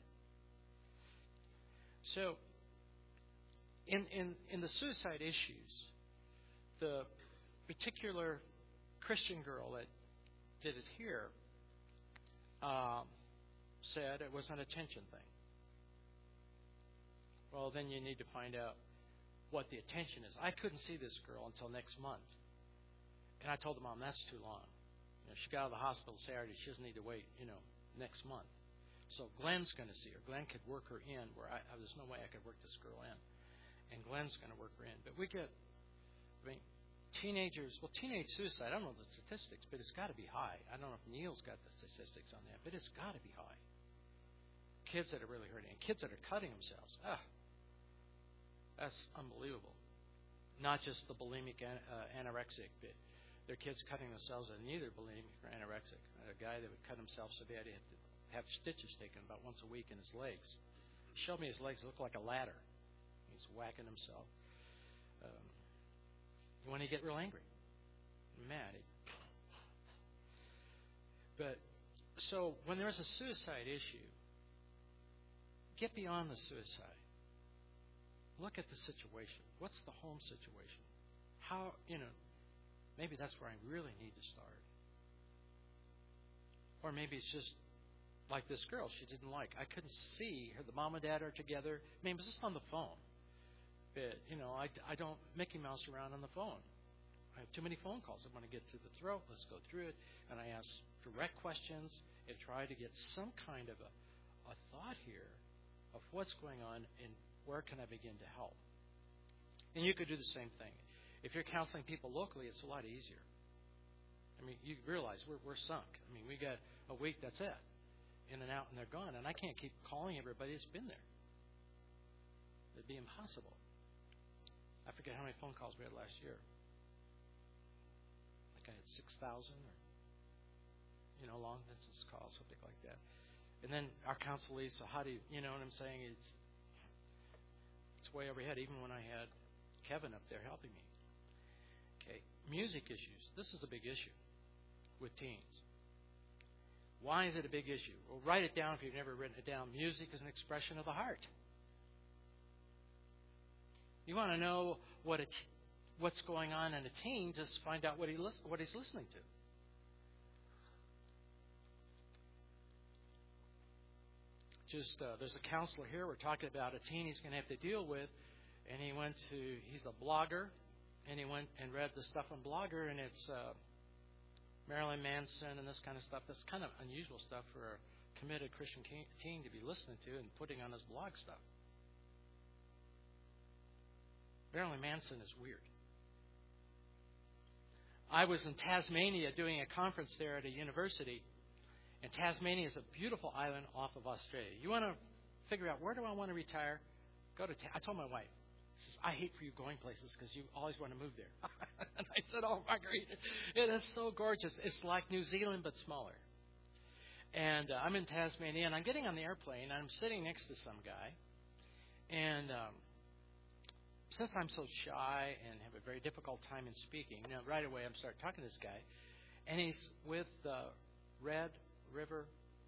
So, in in in the suicide issues, the particular Christian girl that did it here um, said it was an attention thing. Well, then you need to find out what the attention is. I couldn't see this girl until next month. And I told the mom, that's too long. You know, she got out of the hospital Saturday. She doesn't need to wait, you know, next month. So Glenn's going to see her. Glenn could work her in where I, I there's no way I could work this girl in. And Glenn's going to work her in. But we get, I mean, teenagers, well, teenage suicide, I don't know the statistics, but it's got to be high. I don't know if Neil's got the statistics on that, but it's got to be high. Kids that are really hurting. And kids that are cutting themselves. Ah, that's unbelievable. Not just the bulimic, uh, anorexic, but their kids cutting themselves, and neither bulimic or anorexic. I had a guy that would cut himself so bad he had to have stitches taken about once a week in his legs. He showed me his legs look like a ladder. He's whacking himself. Um, when he get real angry, mad. He, but so when there's a suicide issue, get beyond the suicide. Look at the situation. What's the home situation? How, you know, maybe that's where I really need to start. Or maybe it's just like this girl she didn't like. I couldn't see her. The mom and dad are together. I mean, it was just on the phone. But, you know, I, I don't Mickey Mouse around on the phone. I have too many phone calls. I want to get to the throat. Let's go through it. And I ask direct questions and try to get some kind of a, a thought here of what's going on and where can I begin to help. And you could do the same thing. If you're counseling people locally, it's a lot easier. I mean, you realize we're we're sunk. I mean, we got a week, that's it. In and out, and they're gone. And I can't keep calling everybody that's been there. It'd be impossible. I forget how many phone calls we had last year. Like I had six thousand or, you know, long distance calls, something like that. And then our counselees, so how do you, you know what I'm saying? It's, it's way overhead, even when I had Kevin up there helping me. Okay, music issues. This is a big issue with teens. Why is it a big issue? Well, write it down if you've never written it down. Music is an expression of the heart. You want to know what a t- what's going on in a teen, just find out what he lis- what he's listening to. Just uh, there's a counselor here. We're talking about a teen he's going to have to deal with, and he went to he's a blogger, and he went and read the stuff on Blogger, and it's uh, Marilyn Manson and this kind of stuff. That's kind of unusual stuff for a committed Christian teen to be listening to and putting on his blog stuff. Marilyn Manson is weird. I was in Tasmania doing a conference there at a university, and Tasmania is a beautiful island off of Australia. You want to figure out where do I want to retire? Go to. Ta- I told my wife, she says, I hate for you going places because you always want to move there. And I said, oh, Marguerite, it is so gorgeous. It's like New Zealand but smaller. And uh, I'm in Tasmania, and I'm getting on the airplane, and I'm sitting next to some guy, and um, since I'm so shy and have a very difficult time in speaking, you know, right away I'm start talking to this guy, and he's with the Red River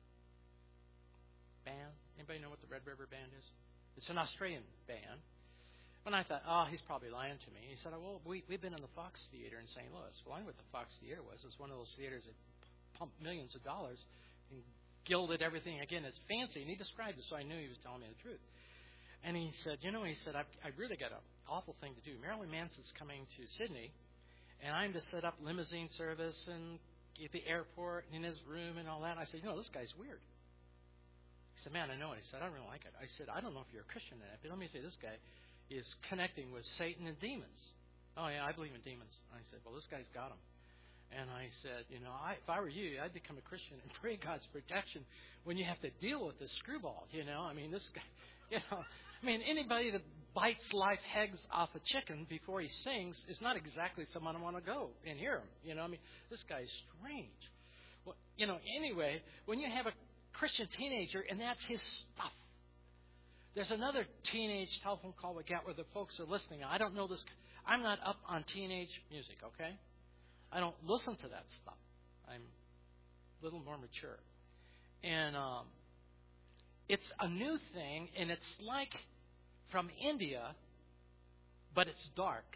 Band. Anybody know what the Red River Band is? It's an Australian band. And I thought, oh, he's probably lying to me. He said, oh, well, we, we've been in the Fox Theater in Saint Louis. Well, I knew what the Fox Theater was. It's one of those theaters that pumped millions of dollars and gilded everything. Again, it's fancy. And he described it, so I knew he was telling me the truth. And he said, you know, he said, I've, I've really got an awful thing to do. Marilyn Manson's coming to Sydney, and I'm to set up limousine service and at the airport and in his room and all that. I said, you know, this guy's weird. He said, man, I know it. He said, I don't really like it. I said, I don't know if you're a Christian or not, but let me tell you, this guy is connecting with Satan and demons. Oh, yeah, I believe in demons. I said, well, this guy's got them. And I said, you know, I, if I were you, I'd become a Christian and pray God's protection when you have to deal with this screwball, you know. I mean, this guy, you know, I mean, anybody that bites life eggs off a chicken before he sings is not exactly someone I want to go and hear him. You know, I mean, this guy's strange. Well, you know, anyway, when you have a Christian teenager and that's his stuff. There's another teenage telephone call we got where the folks are listening. I don't know this. I'm not up on teenage music, okay? I don't listen to that stuff. I'm a little more mature. And um, it's a new thing, and it's like from India, but it's dark.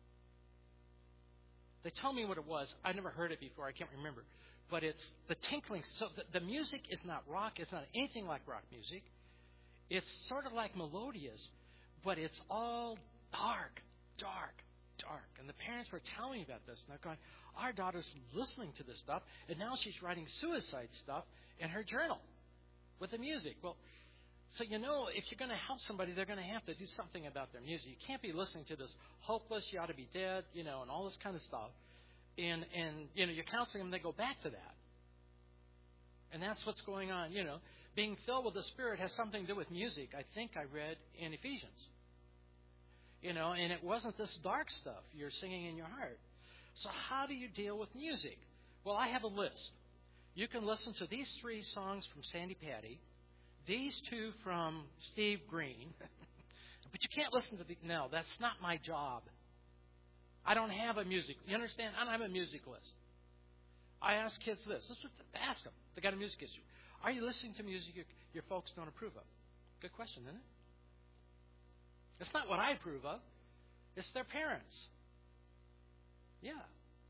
They told me what it was. I never heard it before. I can't remember. But it's the tinkling. So the, the music is not rock. It's not anything like rock music. It's sort of like melodious, but it's all dark, dark, dark. And the parents were telling me about this, and they're going, our daughter's listening to this stuff, and now she's writing suicide stuff in her journal with the music. Well, so you know, if you're going to help somebody, they're going to have to do something about their music. You can't be listening to this hopeless, you ought to be dead, you know, and all this kind of stuff. And, and you know, you're counseling them, they go back to that. And that's what's going on, you know. Being filled with the Spirit has something to do with music, I think I read in Ephesians. You know, and it wasn't this dark stuff you're singing in your heart. So how do you deal with music? Well, I have a list. You can listen to these three songs from Sandy Patty, these two from Steve Green, but you can't listen to the... No, that's not my job. I don't have a music... You understand? I don't have a music list. I ask kids this. This is what ask them. They got a music issue. Are you listening to music your, your folks don't approve of? Good question, isn't it? It's not what I approve of. It's their parents. Yeah.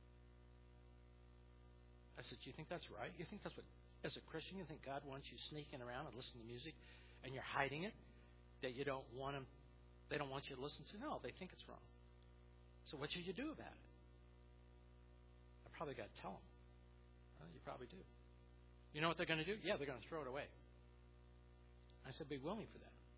I said, you think that's right? You think that's what, as a Christian, you think God wants you sneaking around and listening to music and you're hiding it? That you don't want them, they don't want you to listen to? No, they think it's wrong. So what should you do about it? I probably got to tell them. Well, you probably do. You know what they're going to do? Yeah, they're going to throw it away. I said, be willing for that.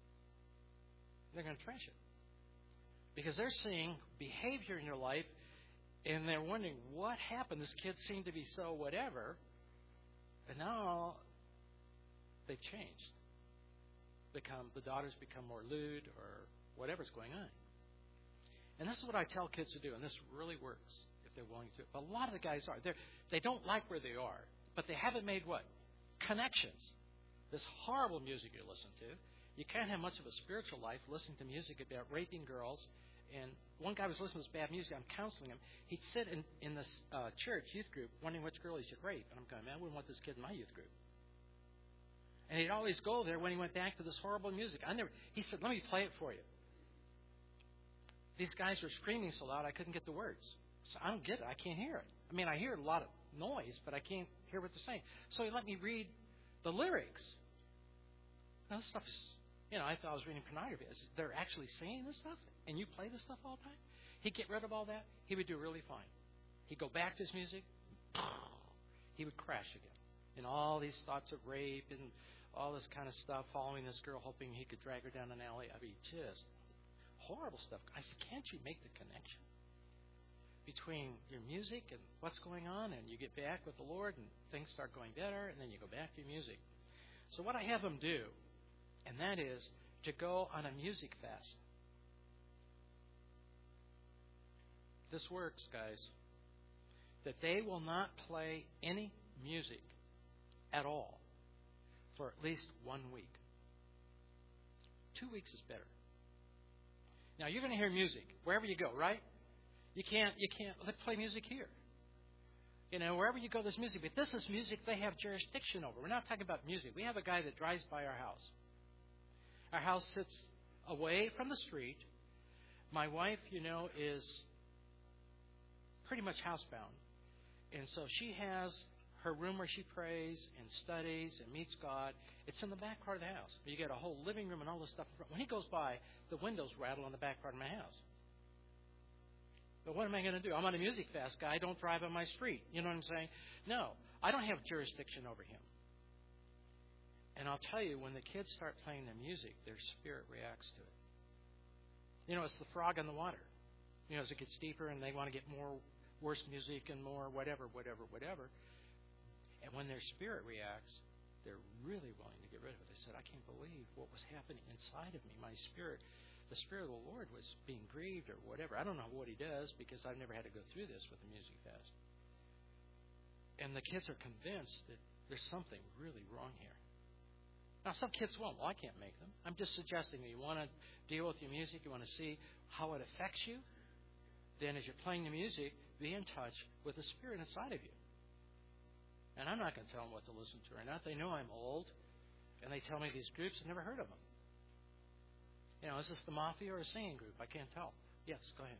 they're going to trash it. Because they're seeing behavior in your life, and they're wondering, what happened? This kid seemed to be so whatever, and now they've changed. Become the daughters become more lewd or whatever's going on. And this is what I tell kids to do, and this really works if they're willing to. But a lot of the guys are. They're, they don't like where they are, but they haven't made what? Connections. This horrible music you listen to. You can't have much of a spiritual life listening to music about raping girls. And one guy was listening to this bad music. I'm counseling him. He'd sit in, in this uh, church youth group wondering which girl he should rape. And I'm going, man, I wouldn't want this kid in my youth group. And he'd always go there when he went back to this horrible music. I never. He said, let me play it for you. These guys were screaming so loud I couldn't get the words. So I don't get it. I can't hear it. I mean, I hear a lot of noise, but I can't hear what they're saying. So he let me read the lyrics. Now, this stuff is, you know, I thought I was reading pornography. They're actually saying this stuff, and you play this stuff all the time? He'd get rid of all that. He would do really fine. He'd go back to his music. He would crash again. And all these thoughts of rape and all this kind of stuff, following this girl, hoping he could drag her down an alley. I mean, just horrible stuff. I said, can't you make the connection between your music and what's going on? And you get back with the Lord and things start going better, and then you go back to your music. So what I have them do, and that is to go on a music fast. This works, guys. That they will not play any music at all for at least one week. Two weeks is better. Now, you're going to hear music wherever you go, right? You can't, you can't let's play music here. You know, wherever you go, there's music. But this is music they have jurisdiction over. We're not talking about music. We have a guy that drives by our house. Our house sits away from the street. My wife, you know, is pretty much housebound. And so she has her room where she prays and studies and meets God. It's in the back part of the house. You get a whole living room and all this stuff. When he goes by, the windows rattle on the back part of my house. But what am I going to do? I'm on a music fast guy. I don't drive on my street. You know what I'm saying? No, I don't have jurisdiction over him. And I'll tell you, when the kids start playing the music, their spirit reacts to it. You know, it's the frog in the water. You know, as it gets deeper and they want to get more worse music and more whatever, whatever, whatever. And when their spirit reacts, they're really willing to get rid of it. They said, I can't believe what was happening inside of me. My spirit, the Spirit of the Lord was being grieved or whatever. I don't know what he does because I've never had to go through this with the music fast. And the kids are convinced that there's something really wrong here. Now, some kids won't. Well, I can't make them. I'm just suggesting that you want to deal with your music, you want to see how it affects you. Then as you're playing the music, be in touch with the Spirit inside of you. And I'm not going to tell them what to listen to or not. They know I'm old, and they tell me these groups. I've never heard of them. You know, is this the Mafia or a singing group? I can't tell. Yes, go ahead.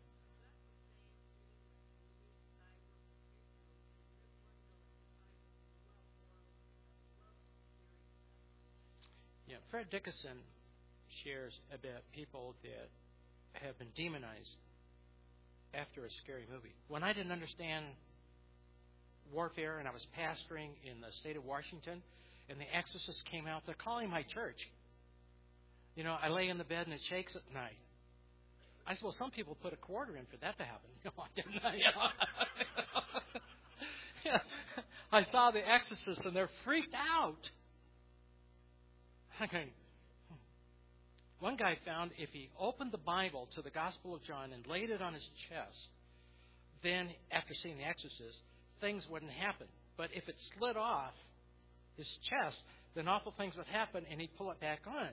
Yeah, Fred Dickinson shares about people that have been demonized after a scary movie. When I didn't understand warfare and I was pastoring in the state of Washington and The Exorcist came out, they're calling my church. You know, I lay in the bed and it shakes at night. I said, well, some people put a quarter in for that to happen. No, I didn't. You know? Yeah. I saw The Exorcist and they're freaked out. Okay. One guy found if he opened the Bible to the Gospel of John and laid it on his chest, then after seeing The Exorcist, things wouldn't happen. But if it slid off his chest, then awful things would happen and he'd pull it back on.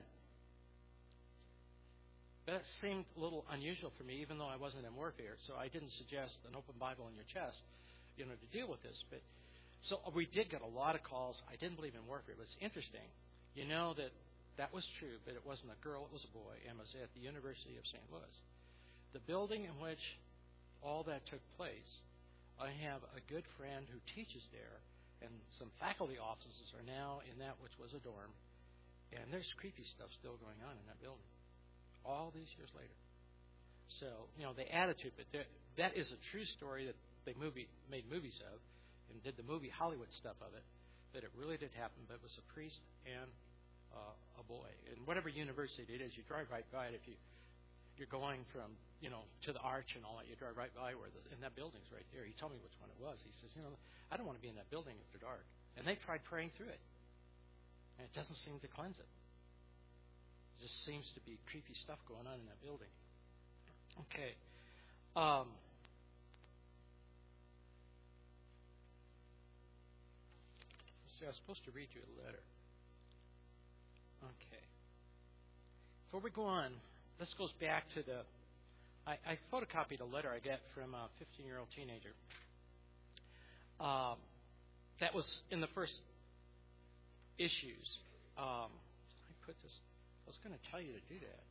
That seemed a little unusual for me, even though I wasn't in warfare. So I didn't suggest an open Bible in your chest, you know, to deal with this. But so we did get a lot of calls. I didn't believe in warfare. But it's interesting. You know that that was true, but it wasn't a girl, it was a boy, and it was at the University of Saint Louis. The building in which all that took place, I have a good friend who teaches there, and some faculty offices are now in that which was a dorm, and there's creepy stuff still going on in that building, all these years later. So, you know, the attitude, but there, that is a true story that they movie, made movies of, and did the movie Hollywood stuff of it, that it really did happen, but it was a priest and uh, a boy. And whatever university it is, you drive right by it. If you, you're going from, you know, to the arch and all that, you drive right by where the, and that building's right there. He told me which one it was. He says, you know, I don't want to be in that building after dark. And they tried praying through it. And it doesn't seem to cleanse it. There just seems to be creepy stuff going on in that building. Okay. Um, see, I was supposed to read you a letter. Okay. Before we go on, this goes back to the... I, I photocopied a letter I got from a fifteen-year-old teenager. Um, that was in the first issues. Um, I put this... I was going to tell you to do that.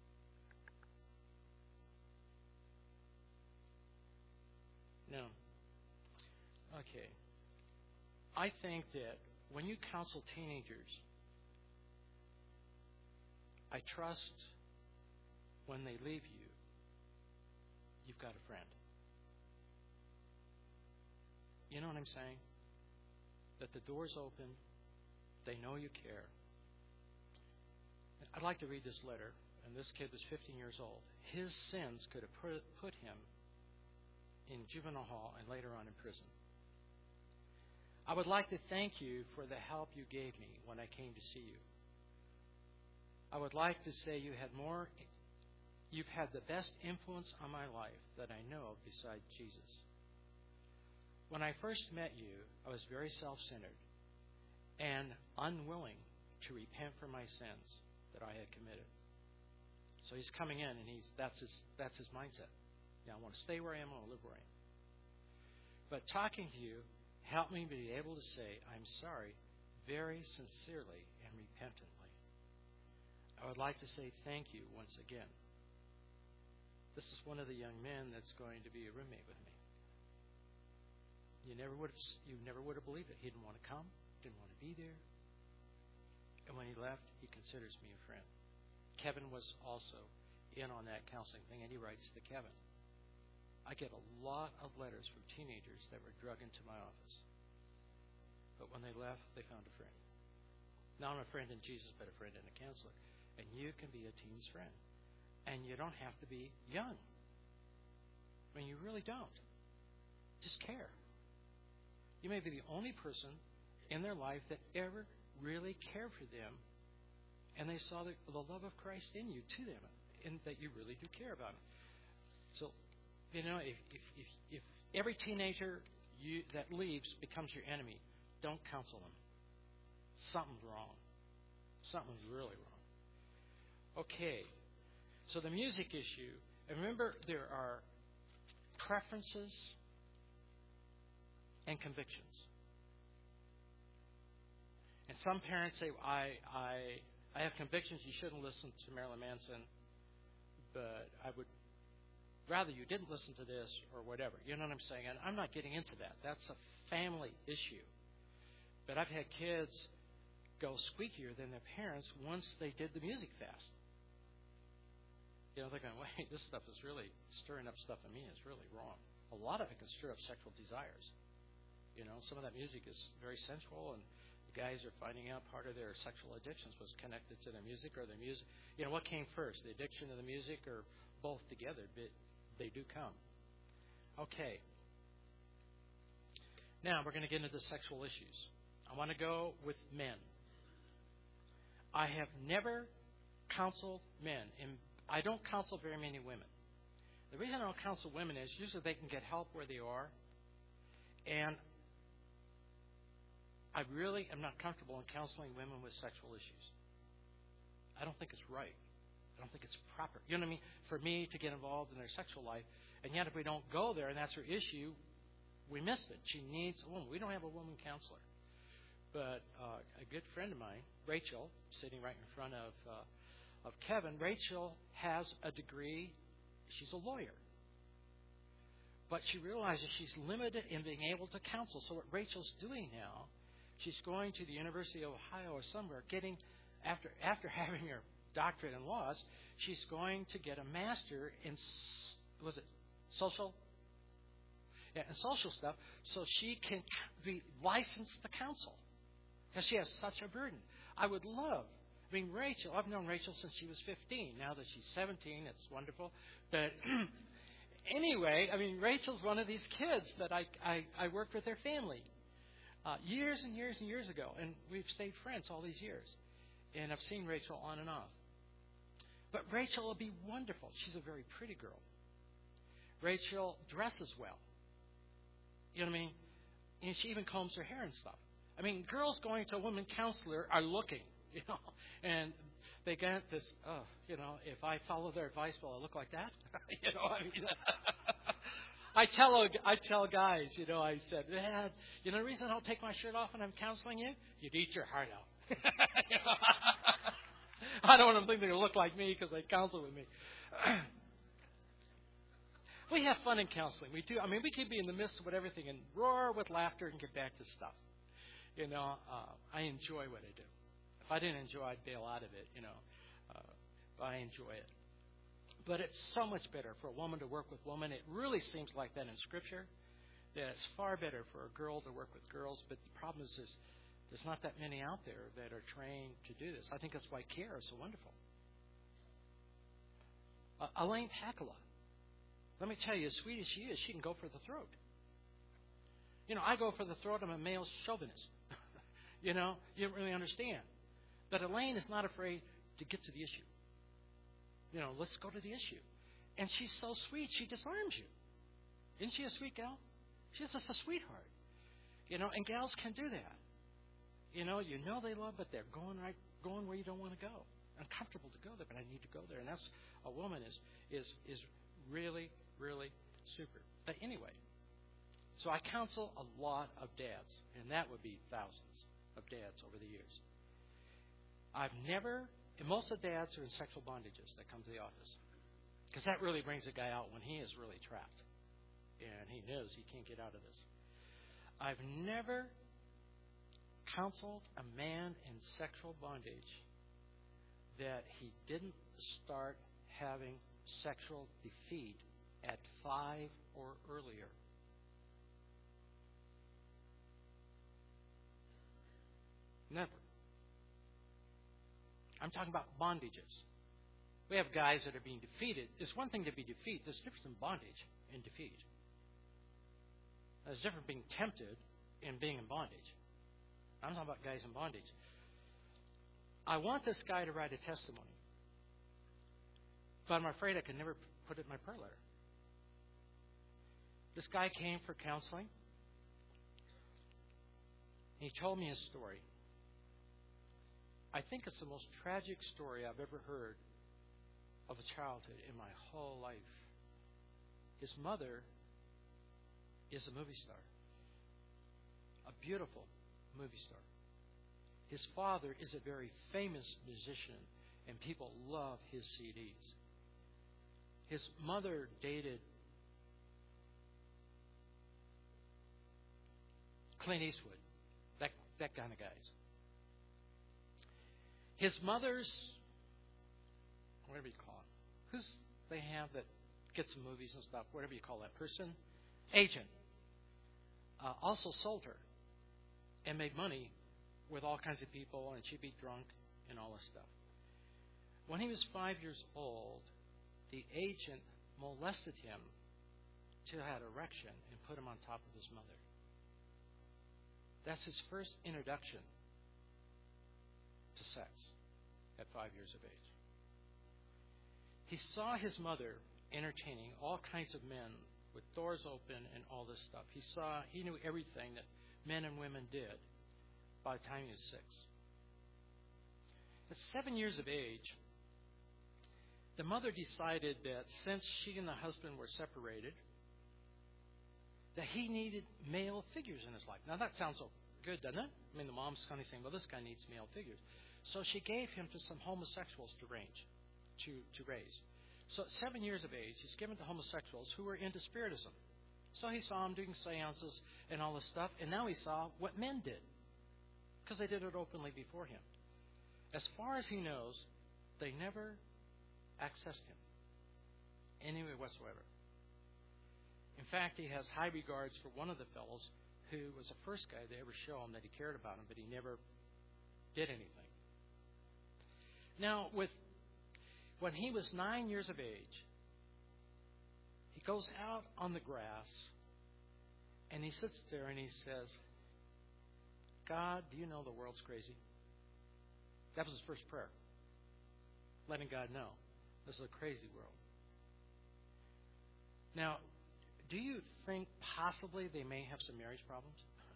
No. Okay. I think that when you counsel teenagers, I trust when they leave you, you've got a friend. You know what I'm saying? That the door's open, they know you care. I'd like to read this letter, and this kid was fifteen years old. His sins could have put, put him in juvenile hall and later on in prison. I would like to thank you for the help you gave me when I came to see you. I would like to say you had more, you've had the best influence on my life that I know of besides Jesus. When I first met you, I was very self-centered and unwilling to repent for my sins that I had committed. So he's coming in, and he's that's his that's his mindset. Yeah, I want to stay where I am, I want to live where I am. But talking to you helped me be able to say, I'm sorry, very sincerely and repentantly. I would like to say thank you once again. This is one of the young men that's going to be a roommate with me. You never would have, you never would have believed it. He didn't want to come, didn't want to be there. And when he left, he considers me a friend. Kevin was also in on that counseling thing, and he writes to Kevin. I get a lot of letters from teenagers that were drug into my office. But when they left, they found a friend. Not a friend in Jesus, but a friend in a counselor. And you can be a teen's friend. And you don't have to be young. I mean, you really don't. Just care. You may be the only person in their life that ever really cared for them, and they saw the, the love of Christ in you to them, and that you really do care about them. So, you know, if if if, if every teenager you, that leaves becomes your enemy, don't counsel them. Something's wrong. Something's really wrong. Okay, so the music issue. And remember, there are preferences and convictions. And some parents say, I, I, I have convictions you shouldn't listen to Marilyn Manson, but I would rather you didn't listen to this or whatever. You know what I'm saying? And I'm not getting into that. That's a family issue. But I've had kids go squeakier than their parents once they did the music fast. You know, they're going, wait, this stuff is really stirring up stuff in me. It's really wrong. A lot of it can stir up sexual desires. You know, some of that music is very sensual, and the guys are finding out part of their sexual addictions was connected to their music or their music. You know, what came first, the addiction to the music or both together? But they do come. Okay. Now we're going to get into the sexual issues. I want to go with men. I have never counseled men, and I don't counsel very many women. The reason I don't counsel women is usually they can get help where they are, and I really am not comfortable in counseling women with sexual issues. I don't think it's right. I don't think it's proper. You know what I mean? For me to get involved in their sexual life, and yet if we don't go there and that's her issue, we missed it. She needs a woman. We don't have a woman counselor. But uh, a good friend of mine, Rachel, sitting right in front of uh, of Kevin, Rachel has a degree. She's a lawyer. But she realizes she's limited in being able to counsel. So what Rachel's doing now, she's going to the University of Ohio or somewhere, getting, after after having her doctorate in laws, she's going to get a master in, was it social? Yeah, in social stuff, so she can be licensed to counsel. Because she has such a burden. I would love I mean, Rachel, I've known Rachel since she was fifteen. Now that she's seventeen, it's wonderful. But anyway, I mean, Rachel's one of these kids that I, I, I worked with their family uh, years and years and years ago. And we've stayed friends all these years. And I've seen Rachel on and off. But Rachel will be wonderful. She's a very pretty girl. Rachel dresses well. You know what I mean? And she even combs her hair and stuff. I mean, girls going to a woman counselor are looking, you know, and they get this, oh, you know, if I follow their advice, will I look like that? you know, I mean, I tell I tell guys, you know, I said, Dad, you know the reason I don't take my shirt off when I'm counseling you? You'd eat your heart out. You know? I don't want them thinking they look like me because they counsel with me. We have fun in counseling. We do. I mean, we can be in the midst of everything and roar with laughter and get back to stuff. You know, uh, I enjoy what I do. If I didn't enjoy, I'd bail out of it. You know, uh, but I enjoy it. But it's so much better for a woman to work with women. It really seems like that in Scripture. That it's far better for a girl to work with girls. But the problem is, is there's not that many out there that are trained to do this. I think that's why Kiara is so wonderful. Uh, Elaine Pakula. Let me tell you, as sweet as she is, she can go for the throat. You know, I go for the throat. I'm a male chauvinist. you know, you don't really understand. But Elaine is not afraid to get to the issue. You know, let's go to the issue. And she's so sweet, she disarms you. Isn't she a sweet gal? She's just a sweetheart. You know, and gals can do that. You know, you know they love, but they're going right, going where you don't want to go. Uncomfortable to go there, but I need to go there. And that's, a woman is is is really, really super. But anyway, so I counsel a lot of dads, and that would be thousands of dads over the years. I've never, and most of the dads are in sexual bondages that come to the office, because that really brings a guy out when he is really trapped, and he knows he can't get out of this. I've never counseled a man in sexual bondage that he didn't start having sexual defeat at five or earlier. Never. I'm talking about bondages. We have guys that are being defeated. It's one thing to be defeated. There's a difference in bondage and defeat. There's a difference being tempted and being in bondage. I'm talking about guys in bondage. I want this guy to write a testimony. But I'm afraid I can never put it in my prayer letter. This guy came for counseling. He told me his story. I think it's the most tragic story I've ever heard of a childhood in my whole life. His mother is a movie star. A beautiful movie star. His father is a very famous musician, and people love his C Ds. His mother dated Clint Eastwood, that that kind of guys. His mother's, whatever you call it, who's they have that gets some movies and stuff, whatever you call that person, agent, uh, also sold her and made money with all kinds of people, and she'd be drunk and all this stuff. When he was five years old, the agent molested him till he had erection and put him on top of his mother. That's his first introduction to sex at five years of age. He saw his mother entertaining all kinds of men with doors open and all this stuff. He saw, he knew everything that men and women did by the time he was six. At seven years of age, the mother decided that since she and the husband were separated, that he needed male figures in his life. Now that sounds so good, doesn't it? I mean, the mom's kind of saying, well, this guy needs male figures. So she gave him to some homosexuals to range, to, to raise. So at seven years of age, he's given to homosexuals who were into spiritism. So he saw them doing seances and all this stuff, and now he saw what men did, because they did it openly before him. As far as he knows, they never accessed him any way whatsoever. In fact, he has high regards for one of the fellows who was the first guy to ever show him that he cared about him, but he never did anything. Now, with when he was nine years of age, he goes out on the grass and he sits there and he says, God, do you know the world's crazy? That was his first prayer. Letting God know this is a crazy world. Now, do you think possibly they may have some marriage problems?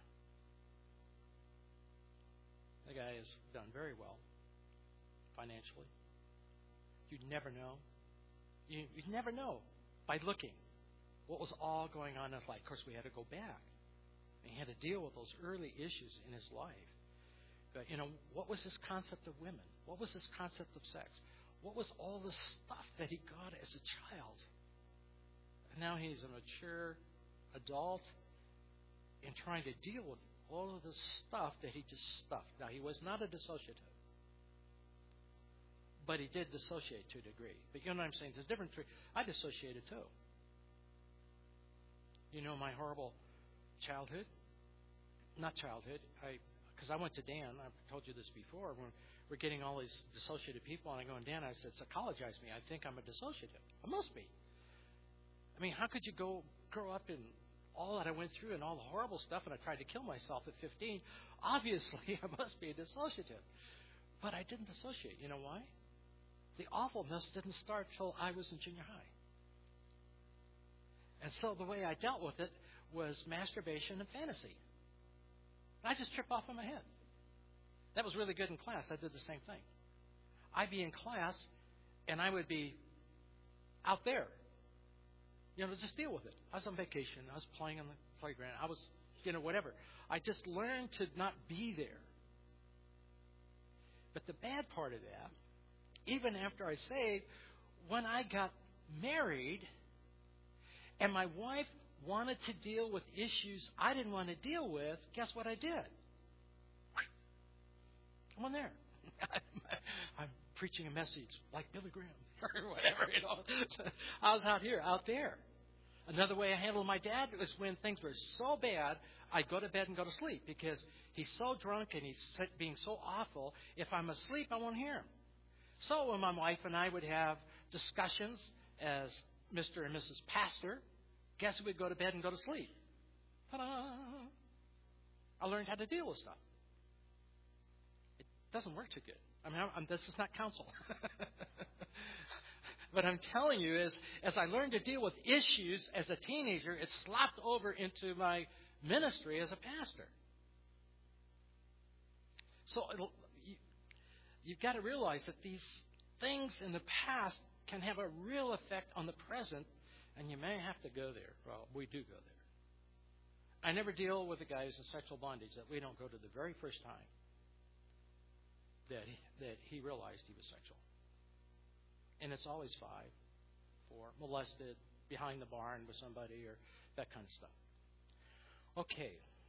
The guy has done very well financially. You'd never know. You, you'd never know by looking what was all going on in his life. Of course, we had to go back. He had to deal with those early issues in his life. But, you know, what was his concept of women? What was his concept of sex? What was all the stuff that he got as a child? And now he's a mature adult and trying to deal with all of the stuff that he just stuffed. Now, he was not a dissociative, but he did dissociate to a degree. But you know what I'm saying? There's a difference. I dissociated too. You know my horrible childhood? Not childhood. I because I went to Dan. I've told you this before. When we're getting all these dissociative people, and I go, and Dan, I said, psychologize me. I think I'm a dissociative. I must be. I mean, how could you go grow up in all that I went through and all the horrible stuff, and I tried to kill myself at fifteen? Obviously, I must be a dissociative. But I didn't dissociate. You know why? The awfulness didn't start till I was in junior high. And so the way I dealt with it was masturbation and fantasy. I just trip off in my head. That was really good in class. I did the same thing. I'd be in class, and I would be out there. You know, just deal with it. I was on vacation. I was playing on the playground. I was, you know, whatever. I just learned to not be there. But the bad part of that, even after I saved, when I got married and my wife wanted to deal with issues I didn't want to deal with, guess what I did? Come on there. I'm preaching a message like Billy Graham or whatever, you know. I was out here, out there. Another way I handled my dad was when things were so bad, I'd go to bed and go to sleep because he's so drunk and he's being so awful. If I'm asleep, I won't hear him. So when my wife and I would have discussions as Mister and Missus Pastor, guess who would go to bed and go to sleep? Ta-da! I learned how to deal with stuff. It doesn't work too good. I mean, I'm, I'm, this is not counsel. But I'm telling you, as, as I learned to deal with issues as a teenager, it slopped over into my ministry as a pastor. So it'll, you, you've got to realize that these things in the past can have a real effect on the present, and you may have to go there. Well, we do go there. I never deal with a guy who's in sexual bondage that we don't go to the very first time that he, that he realized he was sexual. And it's always five, four, molested, behind the barn with somebody, or that kind of stuff. Okay.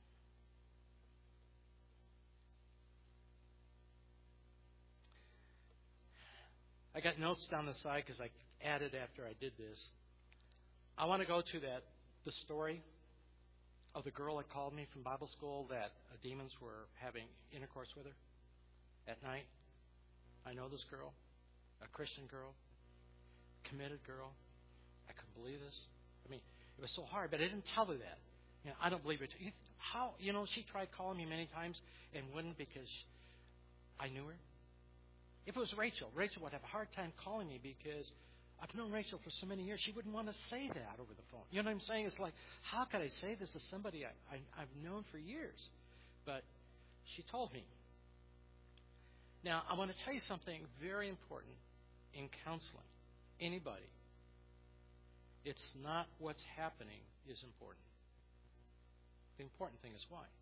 I got notes down the side because I added after I did this. I want to go to that the story of the girl that called me from Bible school that uh, demons were having intercourse with her at night. I know this girl. A Christian girl, committed girl. I couldn't believe this. I mean, it was so hard, but I didn't tell her that. You know, I don't believe it. How? You know, she tried calling me many times and wouldn't because I knew her. If it was Rachel, Rachel would have a hard time calling me because I've known Rachel for so many years. She wouldn't want to say that over the phone. You know what I'm saying? It's like, how could I say this to somebody I, I, I've known for years? But she told me. Now, I want to tell you something very important in counseling. Anybody. It's not what's happening is important. The important thing is why.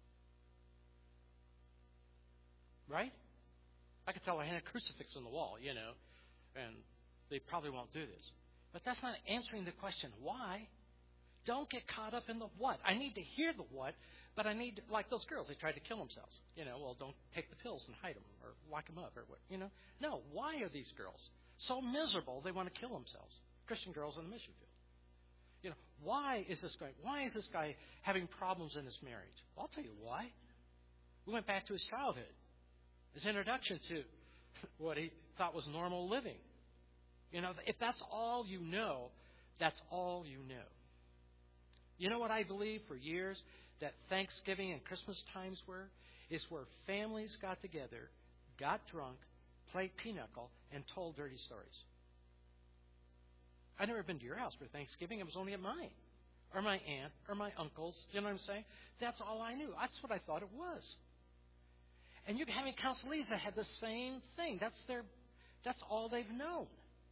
Right? I could tell I had a crucifix on the wall, you know, and they probably won't do this. But that's not answering the question, why? Don't get caught up in the what. I need to hear the what, but I need, to, like those girls, they tried to kill themselves. You know, well, don't take the pills and hide them or lock them up or what, you know. No, why are these girls so miserable they want to kill themselves? Christian girls in the mission field. You know, why is this guy, why is this guy having problems in his marriage? Well, I'll tell you why. We went back to his childhood. His introduction to what he thought was normal living. You know, if that's all you know, that's all you know. You know what I believe for years that Thanksgiving and Christmas times were? Is where families got together, got drunk, played pinochle, and told dirty stories. I'd never been to your house for Thanksgiving. It was only at mine, or my aunt, or my uncle's. You know what I'm saying? That's all I knew. That's what I thought it was. And you're having counselees that had the same thing. That's their, that's all they've known.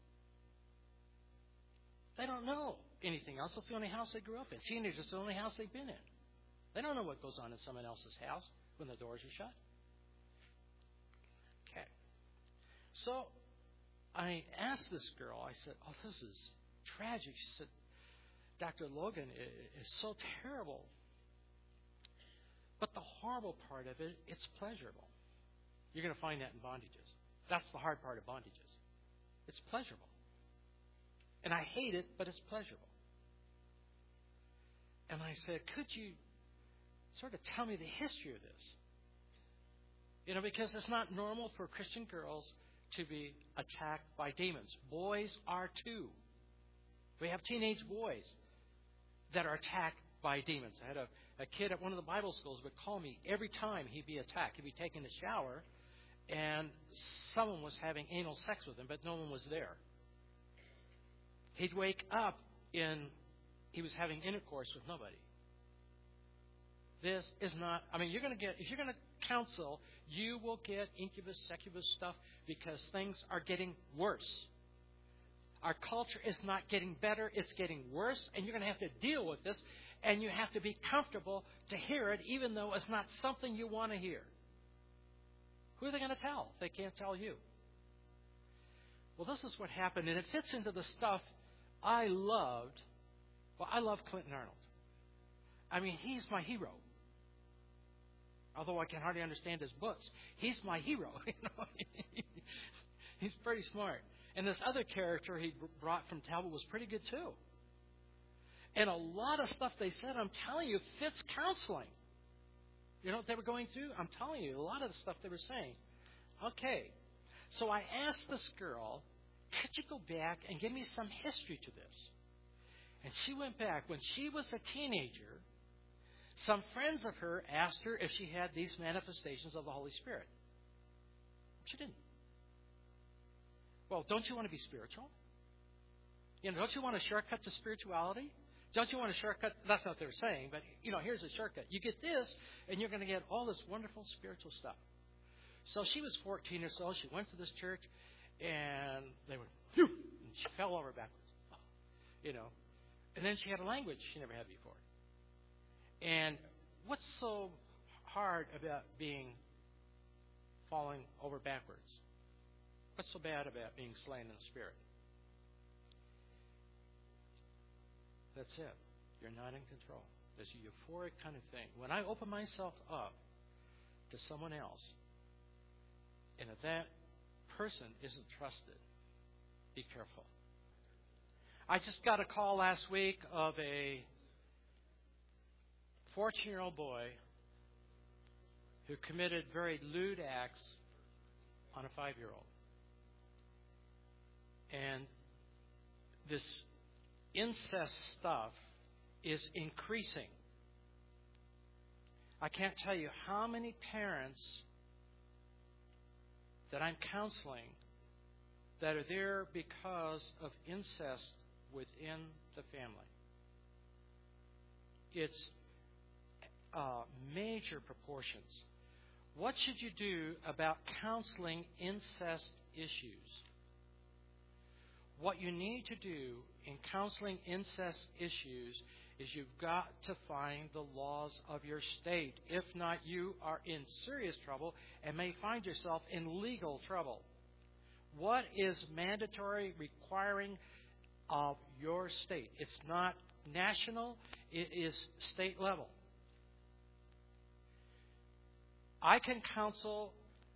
They don't know anything else. That's the only house they grew up in. Teenagers, it's the only house they've been in. They don't know what goes on in someone else's house when the doors are shut. Okay. So I asked this girl, I said, oh, this is tragic. She said, Doctor Logan, it is so terrible. But the horrible part of it, it's pleasurable. You're going to find that in bondages. That's the hard part of bondages. It's pleasurable. And I hate it, but it's pleasurable. And I said, could you sort of tell me the history of this? You know, because it's not normal for Christian girls to be attacked by demons. Boys are too. We have teenage boys that are attacked by demons. I had a, a kid at one of the Bible schools would call me every time he'd be attacked. He'd be taking a shower, and someone was having anal sex with him, but no one was there. He'd wake up in, he was having intercourse with nobody. This is not, I mean, you're going to get, if you're going to counsel, you will get incubus, succubus stuff because things are getting worse. Our culture is not getting better, it's getting worse, and you're going to have to deal with this, and you have to be comfortable to hear it, even though it's not something you want to hear. Who are they going to tell if they can't tell you? Well, this is what happened, and it fits into the stuff I loved. Well, I love Clinton Arnold. I mean, he's my hero. Although I can hardly understand his books, he's my hero. You know? He's pretty smart. And this other character he brought from Talbot was pretty good too. And a lot of stuff they said, I'm telling you, fits counseling. You know what they were going through? I'm telling you, a lot of the stuff they were saying. Okay. So I asked this girl, could you go back and give me some history to this? And she went back. When she was a teenager, some friends of her asked her if she had these manifestations of the Holy Spirit. She didn't. Well, don't you want to be spiritual? You know, don't you want a shortcut to spirituality? Don't you want a shortcut? That's not what they were saying, but, you know, here's a shortcut. You get this, and you're going to get all this wonderful spiritual stuff. So she was fourteen or so. She went to this church, and they went, phew, and she fell over backwards. You know. And then she had a language she never had before. And what's so hard about being falling over backwards? What's so bad about being slain in the Spirit? That's it. You're not in control. There's a euphoric kind of thing. When I open myself up to someone else, and if that person isn't trusted, be careful. I just got a call last week of a fourteen-year-old boy who committed very lewd acts on a five-year-old. And this incest stuff is increasing. I can't tell you how many parents that I'm counseling that are there because of incest within the family. It's uh, major proportions. What should you do about counseling incest issues? What you need to do in counseling incest issues is you've got to find the laws of your state. If not, you are in serious trouble and may find yourself in legal trouble. What is mandatory requiring of your state? It's not national, it is state level. I can counsel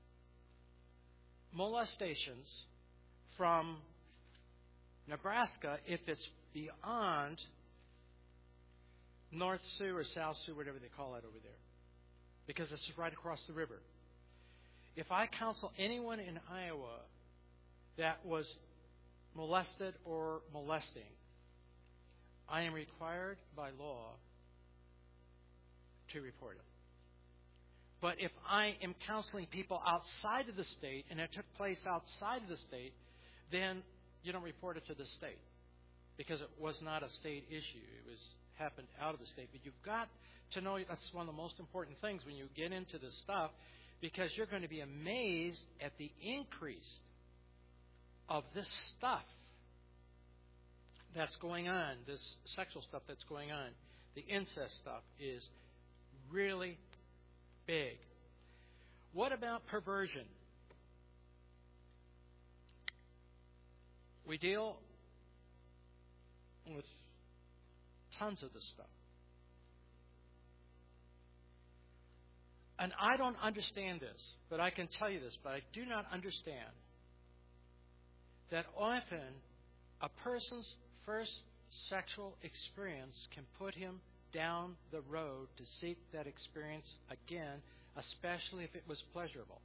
molestations from Nebraska if it's beyond North Sioux or South Sioux, whatever they call it over there, because it's right across the river. If I counsel anyone in Iowa that was molested or molesting, I am required by law to report it. But if I am counseling people outside of the state and it took place outside of the state, then you don't report it to the state because it was not a state issue. It was happened out of the state. But you've got to know that's one of the most important things when you get into this stuff, because you're going to be amazed at the increase of this stuff that's going on, this sexual stuff that's going on. The incest stuff is really big. What about perversion? We deal with tons of this stuff. And I don't understand this, but I can tell you this, but I do not understand that often a person's first sexual experience can put him down the road to seek that experience again, especially if it was pleasurable.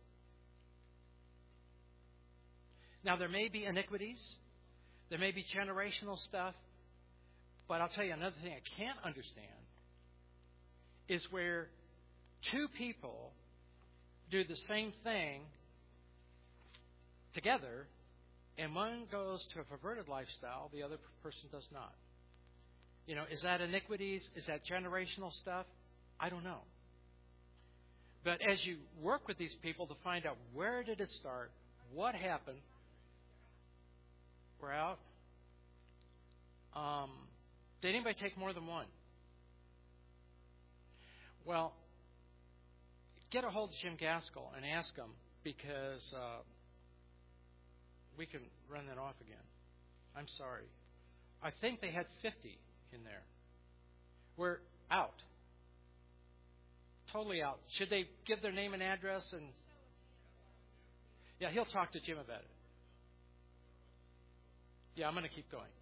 Now, there may be iniquities, there may be generational stuff, but I'll tell you another thing I can't understand is where two people do the same thing together, and one goes to a perverted lifestyle, the other person does not. You know, is that iniquities? Is that generational stuff? I don't know. But as you work with these people to find out where did it start, what happened, we're out. Um, did anybody take more than one? Well, get a hold of Jim Gaskell and ask him, because uh, we can run that off again. I'm sorry. I think they had fifty in there. We're out. Totally out. Should they give their name and address? And yeah, he'll talk to Jim about it. Yeah, I'm going to keep going.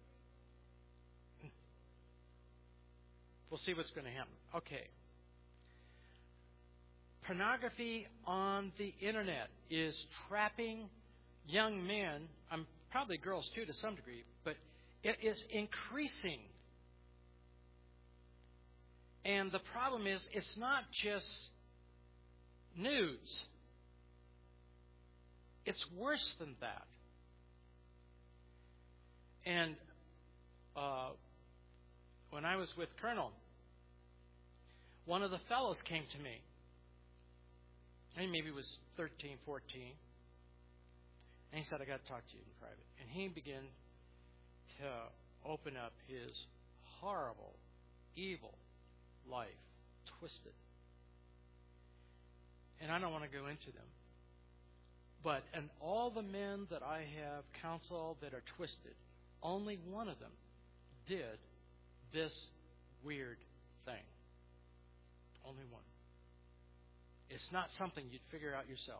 We'll see what's going to happen. Okay. Pornography on the internet is trapping young men, um, probably girls too to some degree, but it is increasing. And the problem is, it's not just nudes. It's worse than that. And uh, when I was with Colonel, one of the fellows came to me. I think maybe he was thirteen, fourteen. And he said, I got to talk to you in private. And he began to open up his horrible, evil life, twisted. And I don't want to go into them. But in all the men that I have counseled that are twisted, only one of them did this weird thing. Only one. It's not something you'd figure out yourself.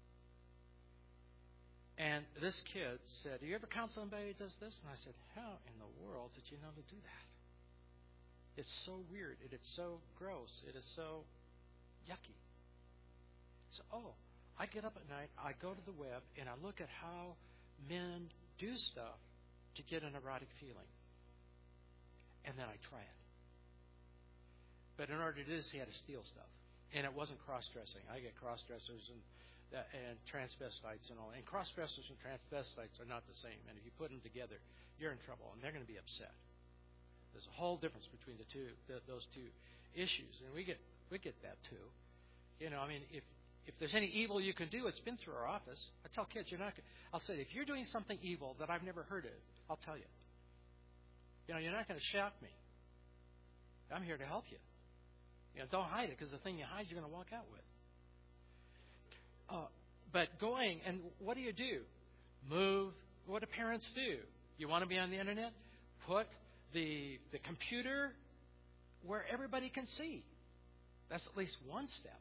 And this kid said, do you ever counsel anybody who does this? And I said, how in the world did you know to do that? It's so weird. It is so gross. It is so yucky. So, oh, I get up at night, I go to the web, and I look at how men do stuff to get an erotic feeling. And then I try it. But in order to do this, he had to steal stuff. And it wasn't cross-dressing. I get cross-dressers and uh, and transvestites and all. And cross-dressers and transvestites are not the same. And if you put them together, you're in trouble, and they're going to be upset. There's a whole difference between the two, the, those two issues. And we get we get that too. You know, I mean, if if there's any evil you can do, it's been through our office. I tell kids, you're not. I'll say, if you're doing something evil that I've never heard of, I'll tell you. You know, you're not going to shaft me. I'm here to help you. You know, don't hide it, because the thing you hide, you're going to walk out with. Uh, but going, and what do you do? Move. What do parents do? You want to be on the internet? Put the the computer where everybody can see. That's at least one step.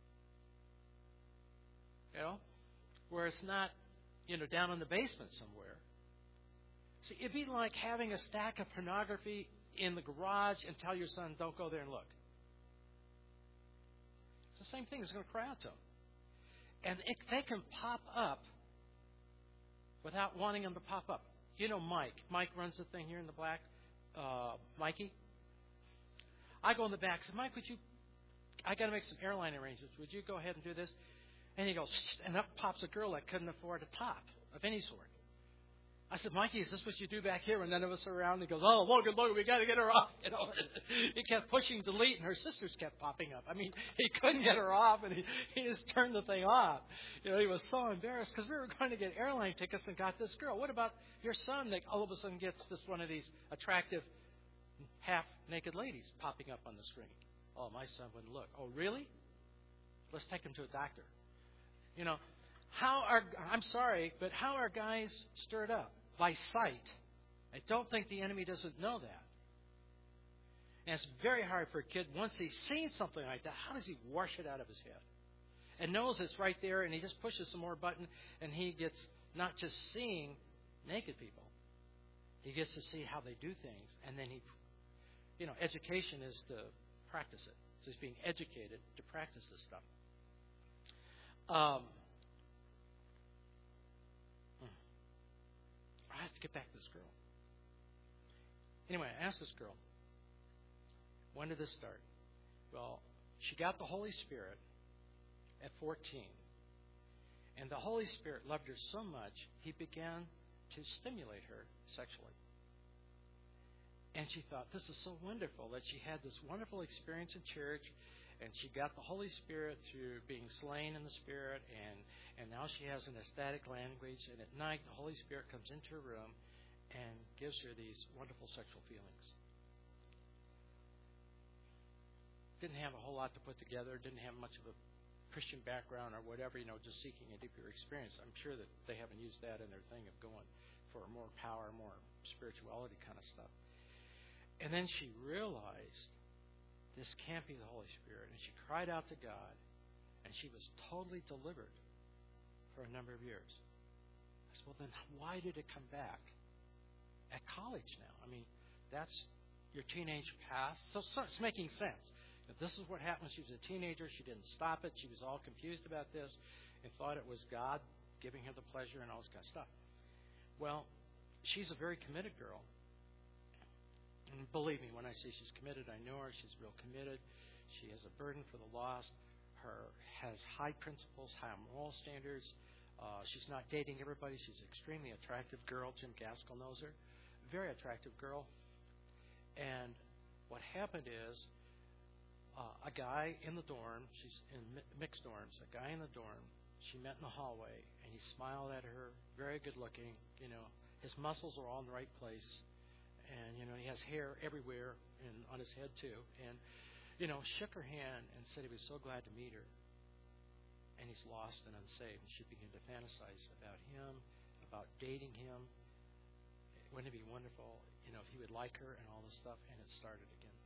You know, where it's not, you know, down in the basement somewhere. See, it'd be like having a stack of pornography in the garage and tell your son, don't go there and look. It's the same thing. It's going to cry out to him. And it, they can pop up without wanting them to pop up. You know Mike. Mike runs the thing here in the black. Uh, Mikey. I go in the back and say, Mike, would you, I got to make some airline arrangements. Would you go ahead and do this? And he goes, and up pops a girl that couldn't afford a top of any sort. I said, Mikey, is this what you do back here when none of us are around? He goes, oh, Logan, Logan, we got to get her off. You know, he kept pushing delete, and her sisters kept popping up. I mean, he couldn't get her off, and he, he just turned the thing off. You know, he was so embarrassed because we were going to get airline tickets and got this girl. What about your son that all of a sudden gets this one of these attractive half-naked ladies popping up on the screen? Oh, my son wouldn't look. Oh, really? Let's take him to a doctor. You know, how are, I'm sorry, but how are guys stirred up? By sight. I don't think the enemy doesn't know that. And it's very hard for a kid, once he's seen something like that, how does he wash it out of his head? And knows it's right there, and he just pushes some more button, and he gets not just seeing naked people. He gets to see how they do things, and then he, you know, education is to practice it. So he's being educated to practice this stuff. Um, I have to get back to this girl. Anyway, I asked this girl, when did this start? Well, she got the Holy Spirit at fourteen. And the Holy Spirit loved her so much, He began to stimulate her sexually. And she thought, this is so wonderful that she had this wonderful experience in church, and she got the Holy Spirit through being slain in the Spirit, and, and now she has an ecstatic language, and at night the Holy Spirit comes into her room and gives her these wonderful sexual feelings. Didn't have a whole lot to put together, didn't have much of a Christian background or whatever, you know, just seeking a deeper experience. I'm sure that they haven't used that in their thing of going for more power, more spirituality kind of stuff. And then she realized this can't be the Holy Spirit. And she cried out to God, and she was totally delivered for a number of years. I said, well, then why did it come back at college now? I mean, that's your teenage past. So, so it's making sense. If this is what happened when she was a teenager, she didn't stop it. She was all confused about this and thought it was God giving her the pleasure and all this kind of stuff. Well, she's a very committed girl. And believe me, when I say she's committed, I know her. She's real committed. She has a burden for the lost. Her has high principles, high moral standards. Uh, she's not dating everybody. She's an extremely attractive girl. Jim Gaskell knows her. Very attractive girl. And what happened is uh, a guy in the dorm, she's in mi- mixed dorms, a guy in the dorm, she met in the hallway, and he smiled at her, very good looking. You know, his muscles are all in the right place. And, you know, he has hair everywhere and on his head, too. And, you know, shook her hand and said he was so glad to meet her. And he's lost and unsaved. And she began to fantasize about him, about dating him. Wouldn't it be wonderful, you know, if he would like her and all this stuff? And it started again.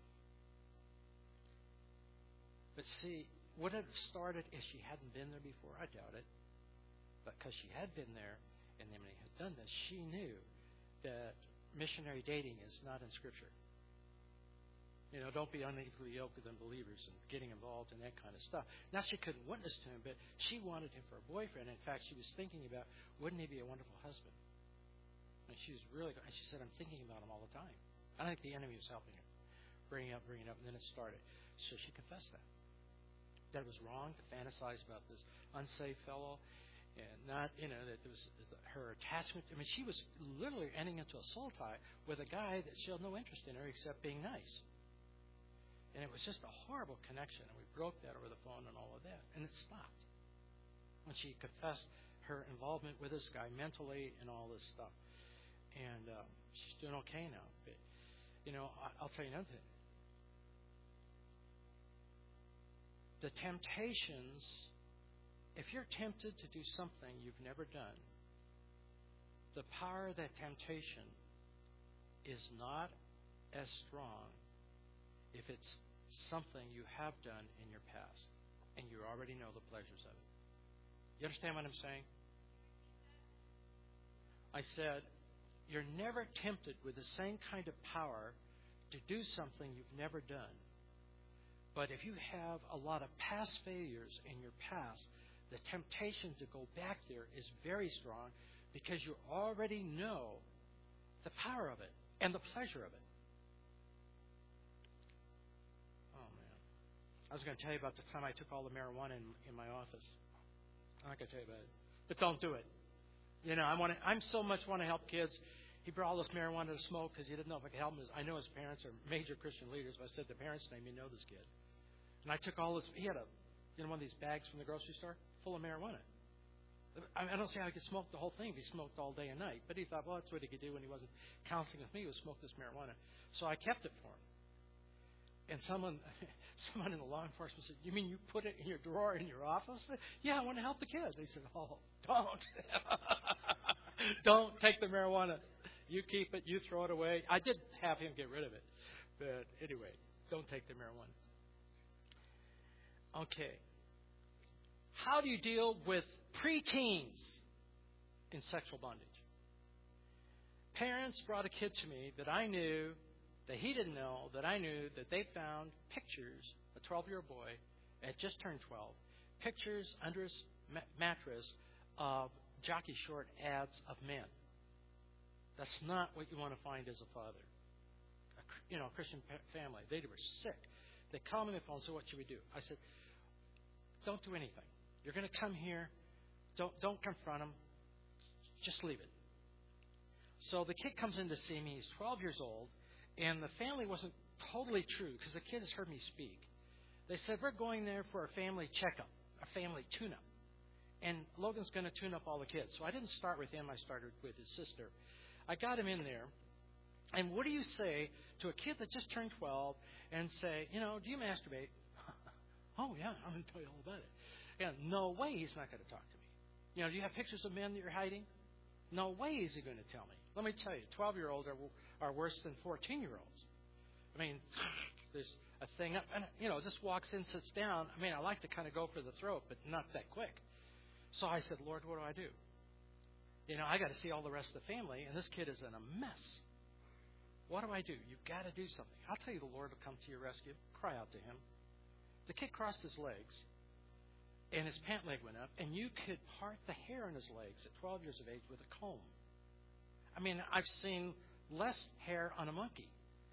But see, would it have started if she hadn't been there before? I doubt it. But because she had been there and then they had done this, she knew that missionary dating is not in Scripture. You know, don't be unequally yoked with unbelievers and getting involved in that kind of stuff. Not she couldn't witness to him, but she wanted him for a boyfriend. In fact, she was thinking about, wouldn't he be a wonderful husband? And she was really, and she said, I'm thinking about him all the time. I think the enemy was helping her, bringing up, bringing up, and then it started. So she confessed that. That it was wrong to fantasize about this unsaved fellow. And not, you know, that there was her attachment. I mean, she was literally ending into a soul tie with a guy that showed no interest in her except being nice. And it was just a horrible connection. And we broke that over the phone and all of that. And it stopped when she confessed her involvement with this guy mentally and all this stuff. And um, she's doing okay now. But, you know, I, I'll tell you another thing. The temptations... If you're tempted to do something you've never done, the power of that temptation is not as strong if it's something you have done in your past and you already know the pleasures of it. You understand what I'm saying? I said, you're never tempted with the same kind of power to do something you've never done. But if you have a lot of past failures in your past the temptation to go back there is very strong because you already know the power of it and the pleasure of it. Oh, man. I was going to tell you about the time I took all the marijuana in, in my office. I'm not going to tell you about it. But don't do it. You know, I want to, I'm so much want to help kids. He brought all this marijuana to smoke because he didn't know if I could help him. I know his parents are major Christian leaders. If I said the parents' name, you know this kid. And I took all this. He had a, you know, one of these bags from the grocery store full of marijuana. I, I don't see how he could smoke the whole thing if he smoked all day and night. But he thought, well, that's what he could do when he wasn't counseling with me, was smoke this marijuana. So I kept it for him. And someone, someone in the law enforcement said, "You mean you put it in your drawer in your office?" I said, "Yeah, I want to help the kids." They said, "Oh, don't, don't take the marijuana. You keep it. You throw it away." I did have him get rid of it, but anyway, don't take the marijuana. Okay. How do you deal with preteens in sexual bondage? Parents brought a kid to me that I knew, that he didn't know, that I knew, that they found pictures, a twelve-year-old boy, had just turned twelve, pictures under his ma- mattress of jockey short ads of men. That's not what you want to find as a father. A, you know, a Christian pa- family. They were sick. They called me on the phone and said, "What should we do?" I said, "Don't do anything. You're going to come here. Don't don't confront him. Just leave it." So the kid comes in to see me. He's twelve years old, and the family wasn't totally true because the kid has heard me speak. They said, "We're going there for a family checkup, a family tune-up. And Logan's going to tune up all the kids." So I didn't start with him. I started with his sister. I got him in there. And what do you say to a kid that just turned twelve and say, you know, "Do you masturbate?" "Oh, yeah, I'm going to tell you all about it." Yeah, no way he's not going to talk to me. You know, "Do you have pictures of men that you're hiding?" No way is he going to tell me. Let me tell you, twelve-year-olds are, are worse than fourteen-year-olds. I mean, there's a thing up, and, you know, just walks in, sits down. I mean, I like to kind of go for the throat, but not that quick. So I said, "Lord, what do I do? You know, I got to see all the rest of the family, and this kid is in a mess. What do I do?" You've got to do something. I'll tell you, the Lord will come to your rescue. Cry out to him. The kid crossed his legs, and his pant leg went up, and you could part the hair on his legs at twelve years of age with a comb. I mean, I've seen less hair on a monkey.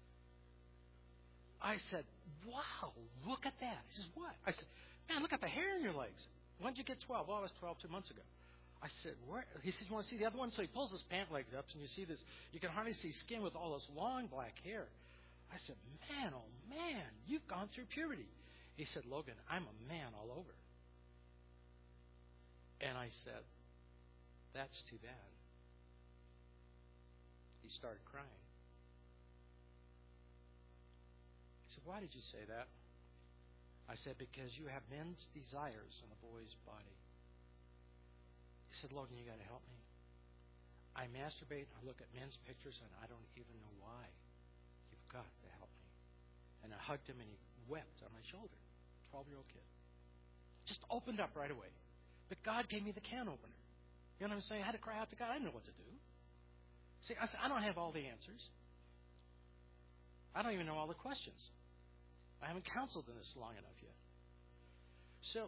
I said, "Wow, look at that." He says, "What?" I said, "Man, look at the hair on your legs. When did you get twelve?" "Well, I was twelve two months ago." I said, "Where?" He says, "You want to see the other one?" So he pulls his pant legs up, and you see this. You can hardly see skin with all this long black hair. I said, "Man, oh man, you've gone through puberty." He said, "Logan, I'm a man all over." And I said, "That's too bad." He started crying. He said, "Why did you say that?" I said, "Because you have men's desires in a boy's body." He said, "Logan, you got to help me. I masturbate, I look at men's pictures, and I don't even know why. You've got to help me." And I hugged him, and he wept on my shoulder. twelve-year-old kid. Just opened up right away. But God gave me the can opener. You know what I'm saying? I had to cry out to God. I didn't know what to do. See, I said, I don't have all the answers. I don't even know all the questions. I haven't counseled in this long enough yet. So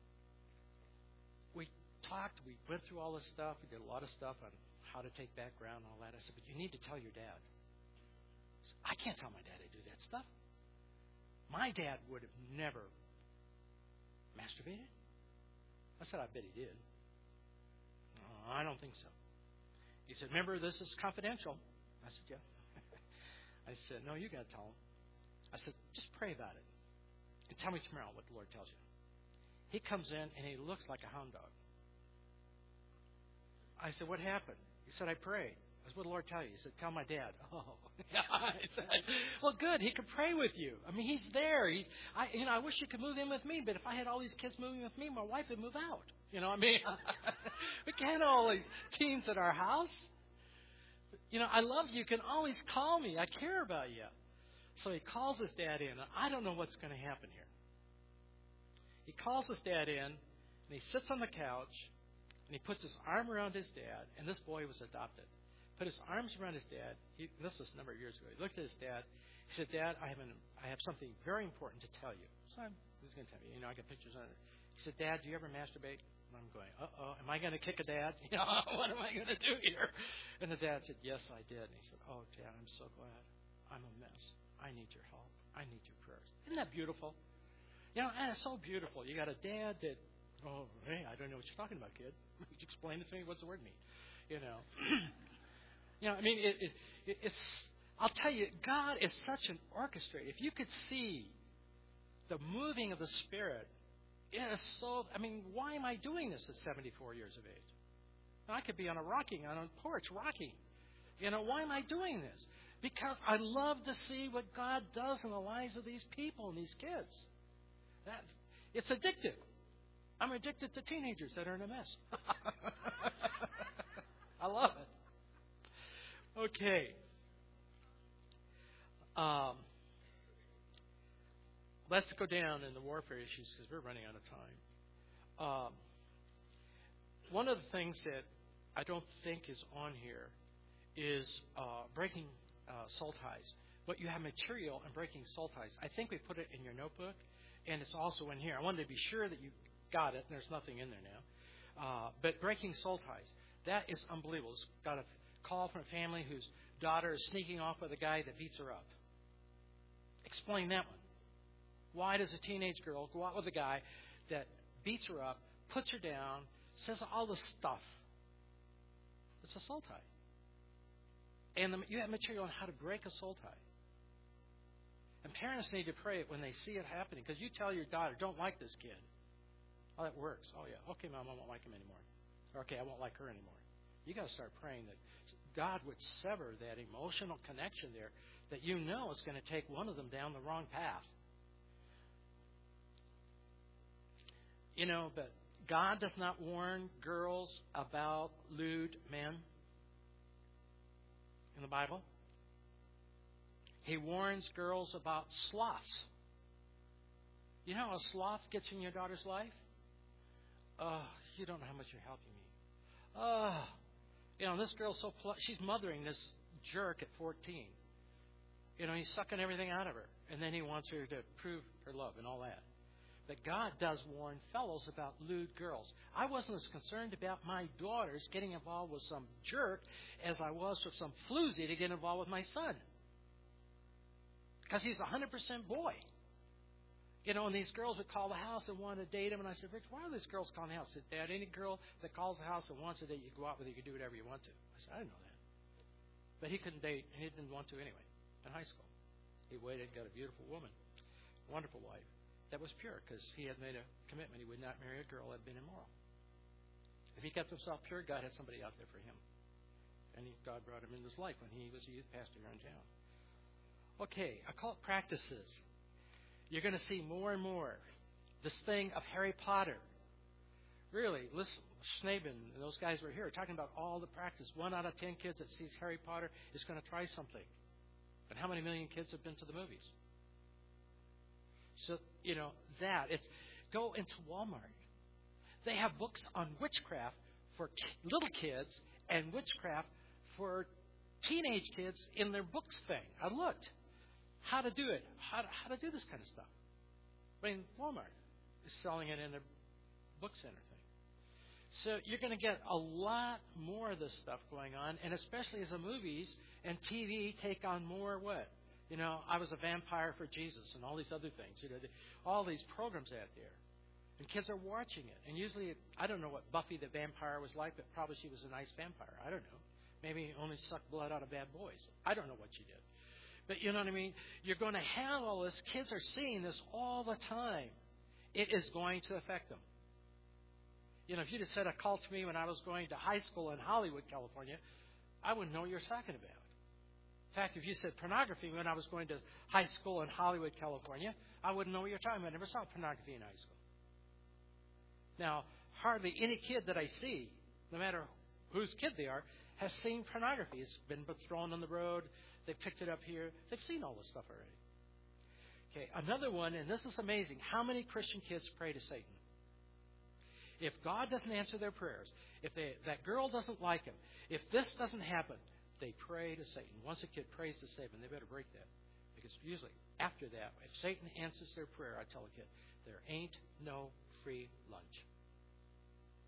we talked. We went through all this stuff. We did a lot of stuff on how to take background and all that. I said, "But you need to tell your dad." I said, "I can't tell my dad to do that stuff. My dad would have never masturbated." I said, "I bet he did." "No, I don't think so." He said, "Remember, this is confidential." I said, "Yeah." I said, "No, you got to tell him." I said, "Just pray about it. And tell me tomorrow what the Lord tells you." He comes in, and he looks like a hound dog. I said, "What happened?" He said, "I prayed." I said, "What did the Lord tell you?" He said, "Tell my dad." Oh. I said, "Well, good. He could pray with you. I mean, he's there. He's, I, you know, I wish you could move in with me, but if I had all these kids moving with me, my wife would move out. You know, I mean, we can't have all these teens at our house. You know, I love you. You can always call me. I care about you." So he calls his dad in. I don't know what's going to happen here. He calls his dad in, and he sits on the couch, and he puts his arm around his dad, and this boy was adopted. Put his arms around his dad. He, this was a number of years ago. He looked at his dad. He said, "Dad, I have an, I have something very important to tell you." So I'm, he's going to tell me. You know, I got pictures on it. He said, "Dad, do you ever masturbate?" And I'm going, uh-oh, am I going to kick a dad? You know, what am I going to do here? And the dad said, yes, I did. And he said, oh, Dad, I'm so glad. I'm a mess. I need your help. I need your prayers. Isn't that beautiful? You know, and it's so beautiful. You got a dad that, oh, hey, I don't know what you're talking about, kid. Would you explain it to me? What's the word mean? You know. You know, I mean, it, it, it's, I'll tell you, God is such an orchestrator. If you could see the moving of the Spirit, it is so, I mean, why am I doing this at seventy-four years of age? I could be on a rocking, on a porch rocking. You know, why am I doing this? Because I love to see what God does in the lives of these people and these kids. That, it's addictive. I'm addicted to teenagers that are in a mess. I love it. Okay. Um, let's go down in the warfare issues because we're running out of time. Um, one of the things that I don't think is on here is uh, breaking uh, soul ties. But you have material and breaking soul ties. I think we put it in your notebook, and it's also in here. I wanted to be sure that you got it, and there's nothing in there now. Uh, but breaking soul ties, that is unbelievable. It's got a call from a family whose daughter is sneaking off with a guy that beats her up. Explain that one. Why does a teenage girl go out with a guy that beats her up, puts her down, says all this stuff? It's a soul tie. And the, you have material on how to break a soul tie. And parents need to pray it when they see it happening. Because you tell your daughter, don't like this kid. Oh, that works. Oh, yeah. Okay, Mom, I won't like him anymore. Or, okay, I won't like her anymore. You got to start praying that God would sever that emotional connection there that you know is going to take one of them down the wrong path. You know, but God does not warn girls about lewd men in the Bible. He warns girls about sloths. You know how a sloth gets in your daughter's life? Oh, you don't know how much you're helping me. Oh, you know, this girl's so, pl- she's mothering this jerk at fourteen. You know, he's sucking everything out of her. And then he wants her to prove her love and all that. But God does warn fellows about lewd girls. I wasn't as concerned about my daughters getting involved with some jerk as I was with some floozy to get involved with my son. Because he's one hundred percent boy. You know, and these girls would call the house and want to date him. And I said, Rich, why are these girls calling the house? I said, Dad, any girl that calls the house and wants to date, you go out with her, you can do whatever you want to. I said, I didn't know that. But he couldn't date, and he didn't want to anyway in high school. He waited, got a beautiful woman, wonderful wife. That was pure because he had made a commitment. He would not marry a girl that had been immoral. If he kept himself pure, God had somebody out there for him. And he, God brought him into his life when he was a youth pastor here in town. Okay, occult practices. You're going to see more and more this thing of Harry Potter. Really, listen, Schnabel and those guys were here talking about all the practice. One out of ten kids that sees Harry Potter is going to try something. But how many million kids have been to the movies? So, you know, that. It's go into Walmart. They have books on witchcraft for little kids and witchcraft for teenage kids in their books thing. I looked. How to do it. How to, how to do this kind of stuff. I mean, Walmart is selling it in their book center thing. So you're going to get a lot more of this stuff going on, and especially as the movies and T V take on more what? You know, I was a vampire for Jesus and all these other things. You know, the, all these programs out there. And kids are watching it. And usually, I don't know what Buffy the vampire was like, but probably she was a nice vampire. I don't know. Maybe only sucked blood out of bad boys. I don't know what she did. But you know what I mean? You're going to have all this. Kids are seeing this all the time. It is going to affect them. You know, if you'd have said a call to me when I was going to high school in Hollywood, California, I wouldn't know what you're talking about. In fact, if you said pornography when I was going to high school in Hollywood, California, I wouldn't know what you're talking about. I never saw pornography in high school. Now, hardly any kid that I see, no matter whose kid they are, has seen pornography. It's been thrown on the road. They picked it up here. They've seen all this stuff already. Okay, another one, and this is amazing. How many Christian kids pray to Satan? If God doesn't answer their prayers, if they, that girl doesn't like him, if this doesn't happen, they pray to Satan. Once a kid prays to Satan, they better break that. Because usually, after that, if Satan answers their prayer, I tell a kid, there ain't no free lunch.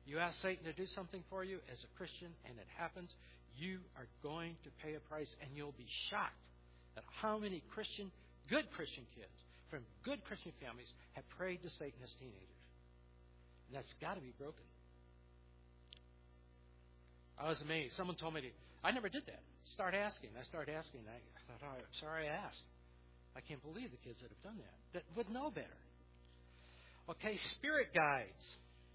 You ask Satan to do something for you as a Christian, and it happens, you are going to pay a price, and you'll be shocked at how many Christian, good Christian kids from good Christian families have prayed to Satan as teenagers. And that's got to be broken. I was amazed. Someone told me to, I never did that. Start asking. I started asking. I thought, oh, sorry I asked. I can't believe the kids that have done that, that would know better. Okay, spirit guides.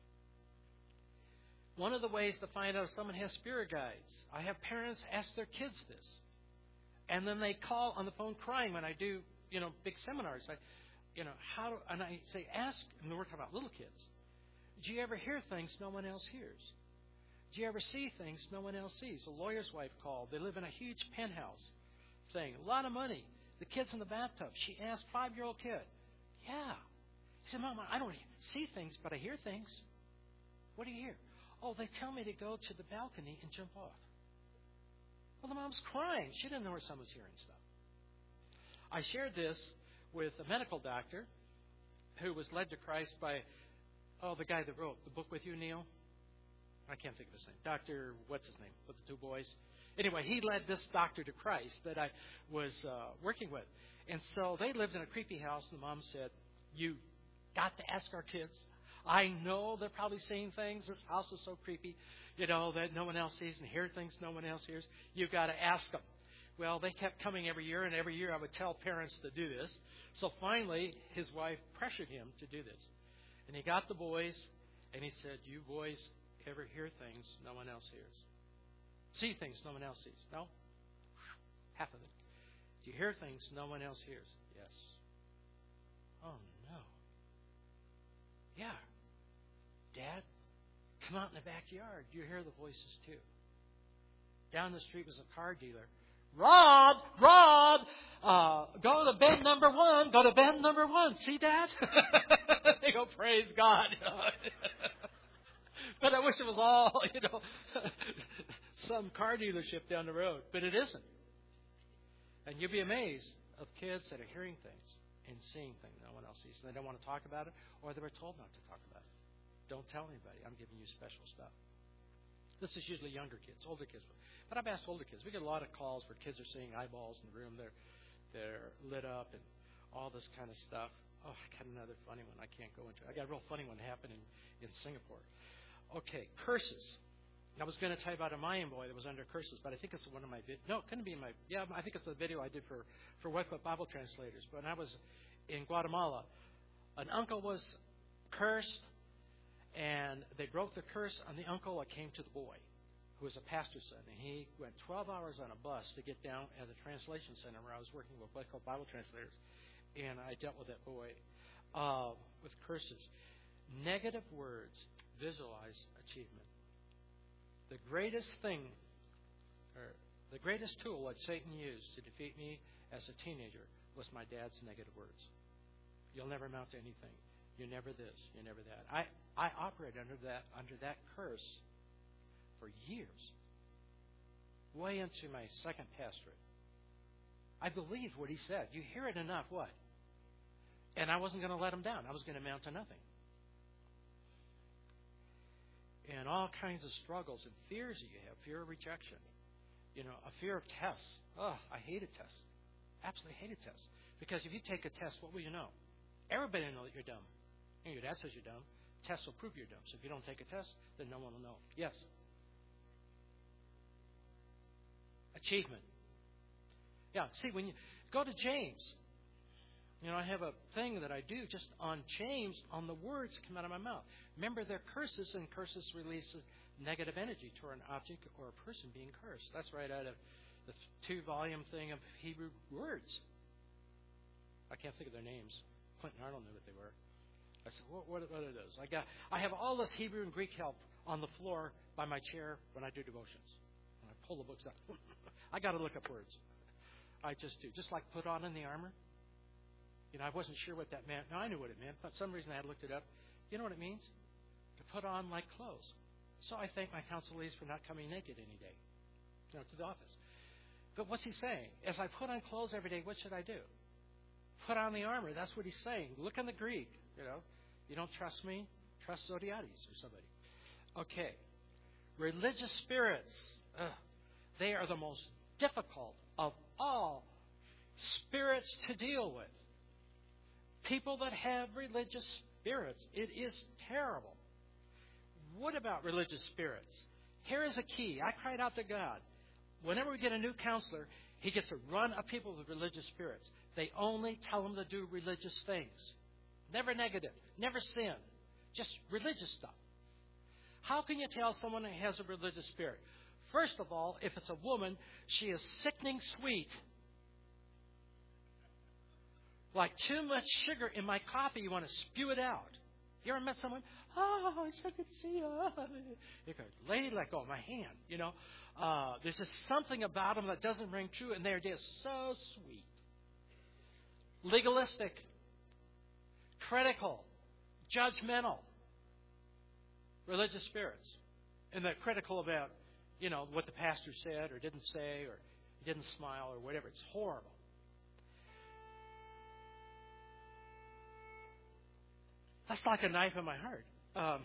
One of the ways to find out if someone has spirit guides, I have parents ask their kids this. And then they call on the phone crying when I do, you know, big seminars. I, you know, how do, and I say, ask, and we're talking about little kids. Do you ever hear things no one else hears? Do you ever see things no one else sees? A lawyer's wife called. They live in a huge penthouse thing. A lot of money. The kid's in the bathtub. She asked, five-year-old kid, yeah. He said, Mama, I don't see things, but I hear things. What do you hear? Oh, they tell me to go to the balcony and jump off. Well, the mom's crying. She didn't know her son was hearing stuff. I shared this with a medical doctor who was led to Christ by, oh, the guy that wrote the book with you, Neil. I can't think of his name. Doctor, what's his name, with the two boys? Anyway, he led this doctor to Christ that I was uh, working with. And so they lived in a creepy house, and the mom said, you got to ask our kids. I know they're probably seeing things. This house is so creepy, you know, that no one else sees, and hear things no one else hears. You've got to ask them. Well, they kept coming every year, and every year I would tell parents to do this. So finally, his wife pressured him to do this. And he got the boys, and he said, you boys ever hear things no one else hears? See things no one else sees? No? Half of it. Do you hear things no one else hears? Yes. Oh, no. Yeah. Dad, come out in the backyard. You hear the voices too. Down the street was a car dealer. Rob, Rob, uh, go to bed number one. Go to bed number one. See, Dad? They go, praise God. But I wish it was all, you know, some car dealership down the road. But it isn't. And you'll be amazed of kids that are hearing things and seeing things no one else sees. And they don't want to talk about it, or they were told not to talk about it. Don't tell anybody. I'm giving you special stuff. This is usually younger kids, older kids. But I've asked older kids. We get a lot of calls where kids are seeing eyeballs in the room. They're, they're lit up and all this kind of stuff. Oh, I got another funny one I can't go into. I got a real funny one happening in Singapore. Okay, curses. I was going to tell you about a Mayan boy that was under curses, but I think it's one of my videos. No, it couldn't be in my... Yeah, I think it's a video I did for, for Wycliffe Bible Translators. But when I was in Guatemala, an uncle was cursed, and they broke the curse on the uncle that came to the boy, who was a pastor's son. And he went twelve hours on a bus to get down at the translation center where I was working with Wycliffe Bible Translators. And I dealt with that boy uh, with curses. Negative words visualize achievement. The greatest thing, or the greatest tool that Satan used to defeat me as a teenager was my dad's negative words. You'll never amount to anything. You're never this. You're never that. I, I operated under that under that curse for years, way into my second pastorate. I believed what he said. You hear it enough, what? And I wasn't going to let him down. I was going to amount to nothing. And all kinds of struggles and fears that you have. Fear of rejection. You know, a fear of tests. Oh, I hated tests. Absolutely hated tests. Because if you take a test, what will you know? Everybody will know that you're dumb. And your dad says you're dumb. Tests will prove you're dumb. So if you don't take a test, then no one will know. Yes? Achievement. Yeah, see, when you go to James, you know, I have a thing that I do just on James, on the words that come out of my mouth. Remember, they're curses, and curses release negative energy toward an object or a person being cursed. That's right out of the two-volume thing of Hebrew words. I can't think of their names. Clinton Arnold knew what they were. I said, what, what, what are those? I got, I have all this Hebrew and Greek help on the floor by my chair when I do devotions. When I pull the books up. I got to look up words. I just do. Just like put on in the armor. You know, I wasn't sure what that meant. No, I knew what it meant, but for some reason I had looked it up. You know what it means? To put on like clothes. So I thank my counselees for not coming naked any day, you know, to the office. But what's he saying? As I put on clothes every day, what should I do? Put on the armor. That's what he's saying. Look in the Greek. You know, you don't trust me? Trust Zodiates or somebody. Okay. Religious spirits. Ugh, they are the most difficult of all spirits to deal with. People that have religious spirits. It is terrible. What about religious spirits? Here is a key. I cried out to God. Whenever we get a new counselor, he gets a run of people with religious spirits. They only tell them to do religious things. Never negative. Never sin. Just religious stuff. How can you tell someone who has a religious spirit? First of all, if it's a woman, she is sickening sweet. Like too much sugar in my coffee, you want to spew it out. You ever met someone? Oh, it's so good to see you. You go, lady, let go of my hand. You know, uh, there's just something about them that doesn't ring true, and they're just so sweet. Legalistic, critical, judgmental, religious spirits, and they're critical about, you know, what the pastor said or didn't say or didn't smile or whatever. It's horrible. That's like a knife in my heart. Um,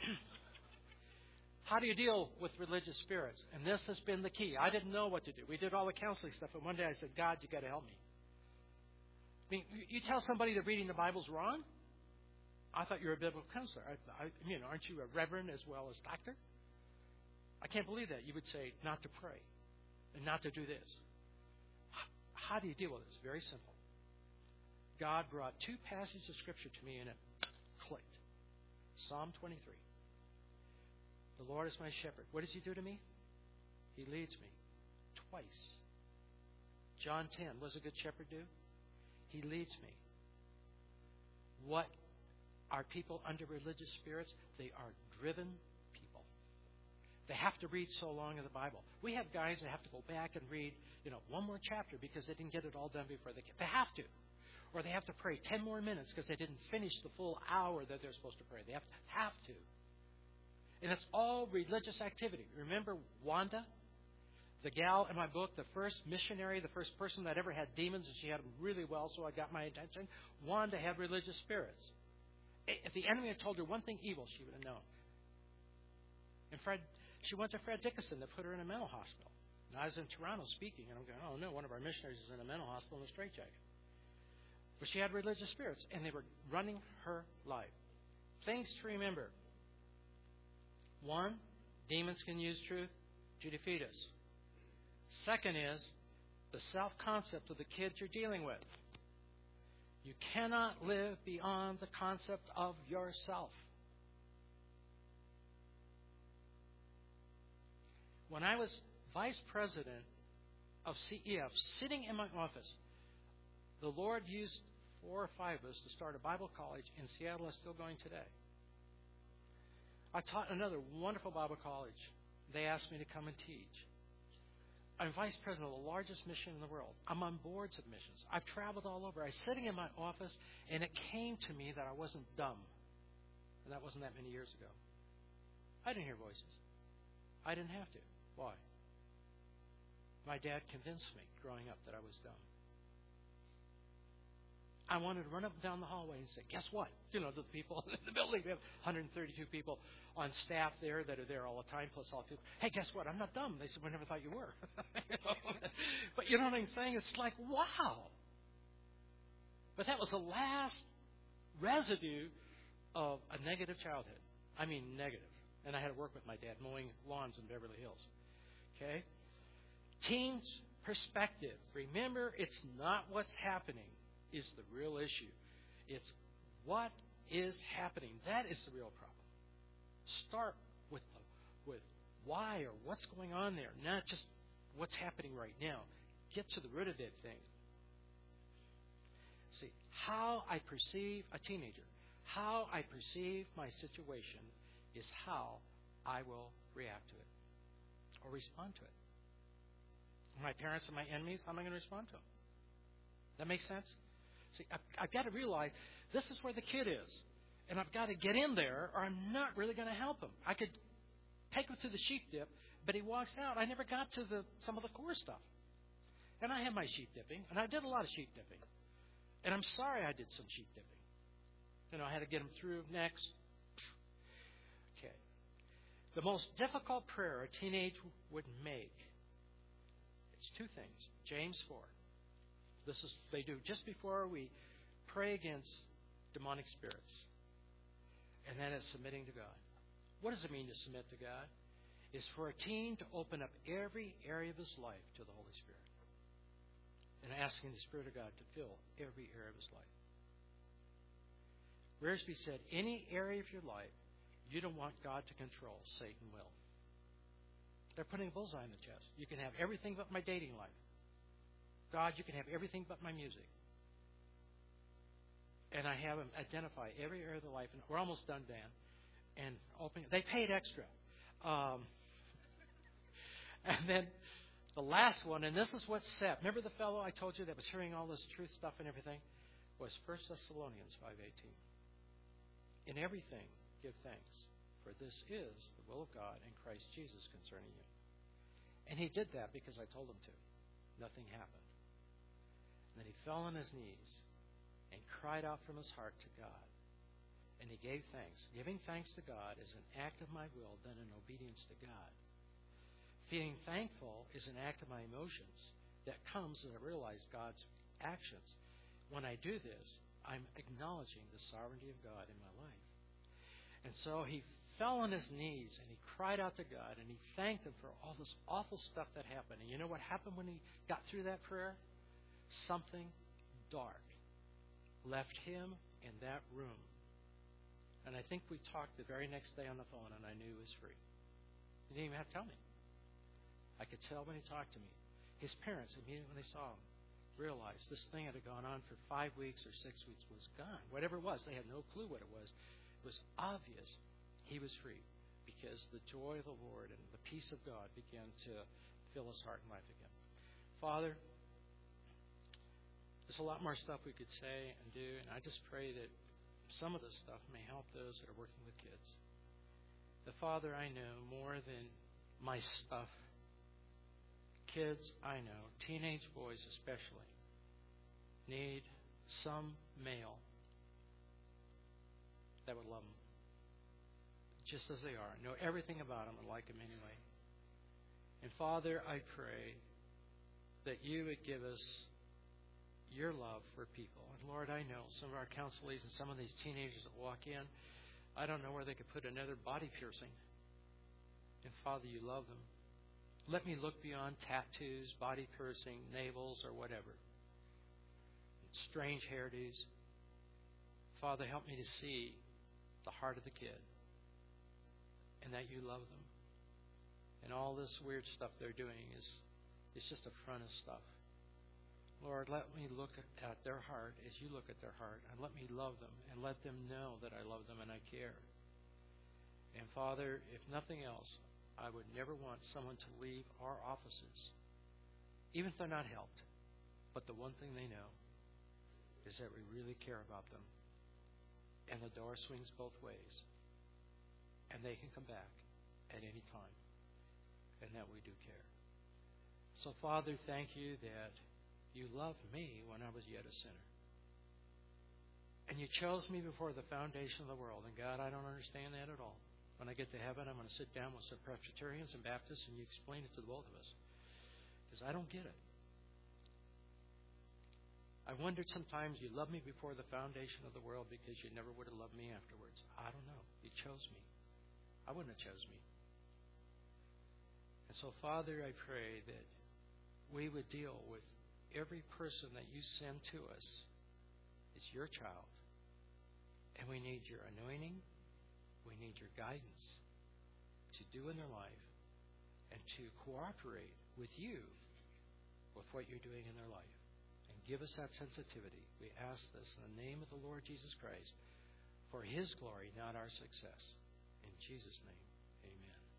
how do you deal with religious spirits? And this has been the key. I didn't know what to do. We did all the counseling stuff, and one day I said, God, you got to help me. I mean, you tell somebody that reading the Bible's wrong? I thought you were a biblical counselor. I, I, you know, aren't you a reverend as well as doctor? I can't believe that. You would say not to pray and not to do this. How do you deal with this? Very simple. God brought two passages of Scripture to me, and it clicked. Psalm twenty-three. The Lord is my shepherd. What does He do to me? He leads me twice. John ten. What does a good shepherd do? He leads me. What are people under religious spirits? They are driven people. They have to read so long in the Bible. We have guys that have to go back and read, you know, one more chapter because they didn't get it all done before they get. They have to. Or they have to pray ten more minutes because they didn't finish the full hour that they're supposed to pray. They have to. Have to. And it's all religious activity. Remember Wanda? The gal in my book, the first missionary, the first person that ever had demons, and she had them really well, so I got my attention. Wanda had religious spirits. If the enemy had told her one thing evil, she would have known. And Fred, she went to Fred Dickinson that put her in a mental hospital. And I was in Toronto speaking, and I'm going, oh no, one of our missionaries is in a mental hospital in a straitjacket. But she had religious spirits, and they were running her life. Things to remember. One, demons can use truth to defeat us. Second is the self-concept of the kids you're dealing with. You cannot live beyond the concept of yourself. When I was vice president of C E F, sitting in my office, the Lord used four or five of us to start a Bible college in Seattle. It's still going today. I taught another wonderful Bible college. They asked me to come and teach. I'm vice president of the largest mission in the world. I'm on boards of missions. I've traveled all over. I was sitting in my office, and it came to me that I wasn't dumb. And that wasn't that many years ago. I didn't hear voices. I didn't have to. Why? My dad convinced me growing up that I was dumb. I wanted to run up and down the hallway and say, guess what? You know, the people in the building, we have one hundred thirty-two people on staff there that are there all the time, plus all people. Hey, guess what? I'm not dumb. They said, we never thought you were. You know? But you know what I'm saying? It's like, wow. But that was the last residue of a negative childhood. I mean, negative. And I had to work with my dad mowing lawns in Beverly Hills. Okay? Teens' perspective. Remember, it's not what's happening is the real issue. It's what is happening. That is the real problem. Start with the, with why or what's going on there, not just what's happening right now. Get to the root of that thing. See, how I perceive a teenager, how I perceive my situation is how I will react to it or respond to it. My parents are my enemies. How am I going to respond to them? That makes sense? See, I've, I've got to realize this is where the kid is. And I've got to get in there or I'm not really going to help him. I could take him to the sheep dip, but he walks out. I never got to the some of the core stuff. And I had my sheep dipping, and I did a lot of sheep dipping. And I'm sorry I did some sheep dipping. You know, I had to get him through next. Okay. The most difficult prayer a teenage would make, it's two things. James four. This is they do just before we pray against demonic spirits. And then it's submitting to God. What does it mean to submit to God? It's for a teen to open up every area of his life to the Holy Spirit. And asking the Spirit of God to fill every area of his life. Rearsby said, any area of your life you don't want God to control, Satan will. They're putting a bullseye in the chest. You can have everything but my dating life. God, you can have everything but my music. And I have them identify every area of the life. And we're almost done, Dan. And opening, they paid extra. Um, and then the last one, and this is what Seth, remember the fellow I told you that was hearing all this truth stuff and everything? Was First Thessalonians five eighteen. In everything, give thanks, for this is the will of God in Christ Jesus concerning you. And he did that because I told him to. Nothing happened. And then he fell on his knees and cried out from his heart to God. And he gave thanks. Giving thanks to God is an act of my will done in obedience to God. Feeling thankful is an act of my emotions that comes as I realize God's actions. When I do this, I'm acknowledging the sovereignty of God in my life. And so he fell on his knees and he cried out to God and he thanked him for all this awful stuff that happened. And you know what happened when he got through that prayer? Something dark left him in that room. And I think we talked the very next day on the phone and I knew he was free. He didn't even have to tell me. I could tell when he talked to me. His parents, immediately when they saw him, realized this thing had gone on for five weeks or six weeks was gone. Whatever it was, they had no clue what it was. It was obvious he was free because the joy of the Lord and the peace of God began to fill his heart and life again. Father, there's a lot more stuff we could say and do, and I just pray that some of this stuff may help those that are working with kids. The Father, I know more than my stuff. Kids, I know, teenage boys especially, need some male that would love them just as they are, know everything about them and like them anyway. And Father, I pray that you would give us your love for people. And Lord, I know some of our counselees and some of these teenagers that walk in, I don't know where they could put another body piercing. And Father, you love them. Let me look beyond tattoos, body piercing, navels, or whatever. Strange hairdos. Father, help me to see the heart of the kid and that you love them. And all this weird stuff they're doing is it's just a front of stuff. Lord, let me look at their heart as you look at their heart, and let me love them and let them know that I love them and I care. And Father, if nothing else, I would never want someone to leave our offices, even if they're not helped. But the one thing they know is that we really care about them. And the door swings both ways. And they can come back at any time. And that we do care. So, Father, thank you that you loved me when I was yet a sinner. And you chose me before the foundation of the world. And God, I don't understand that at all. When I get to heaven, I'm going to sit down with some Presbyterians and Baptists and you explain it to the both of us. Because I don't get it. I wondered sometimes you loved me before the foundation of the world because you never would have loved me afterwards. I don't know. You chose me. I wouldn't have chose me. And so, Father, I pray that we would deal with every person that you send to us. It's your child. And we need your anointing. We need your guidance to do in their life and to cooperate with you with what you're doing in their life. And give us that sensitivity. We ask this in the name of the Lord Jesus Christ for his glory, not our success. In Jesus' name.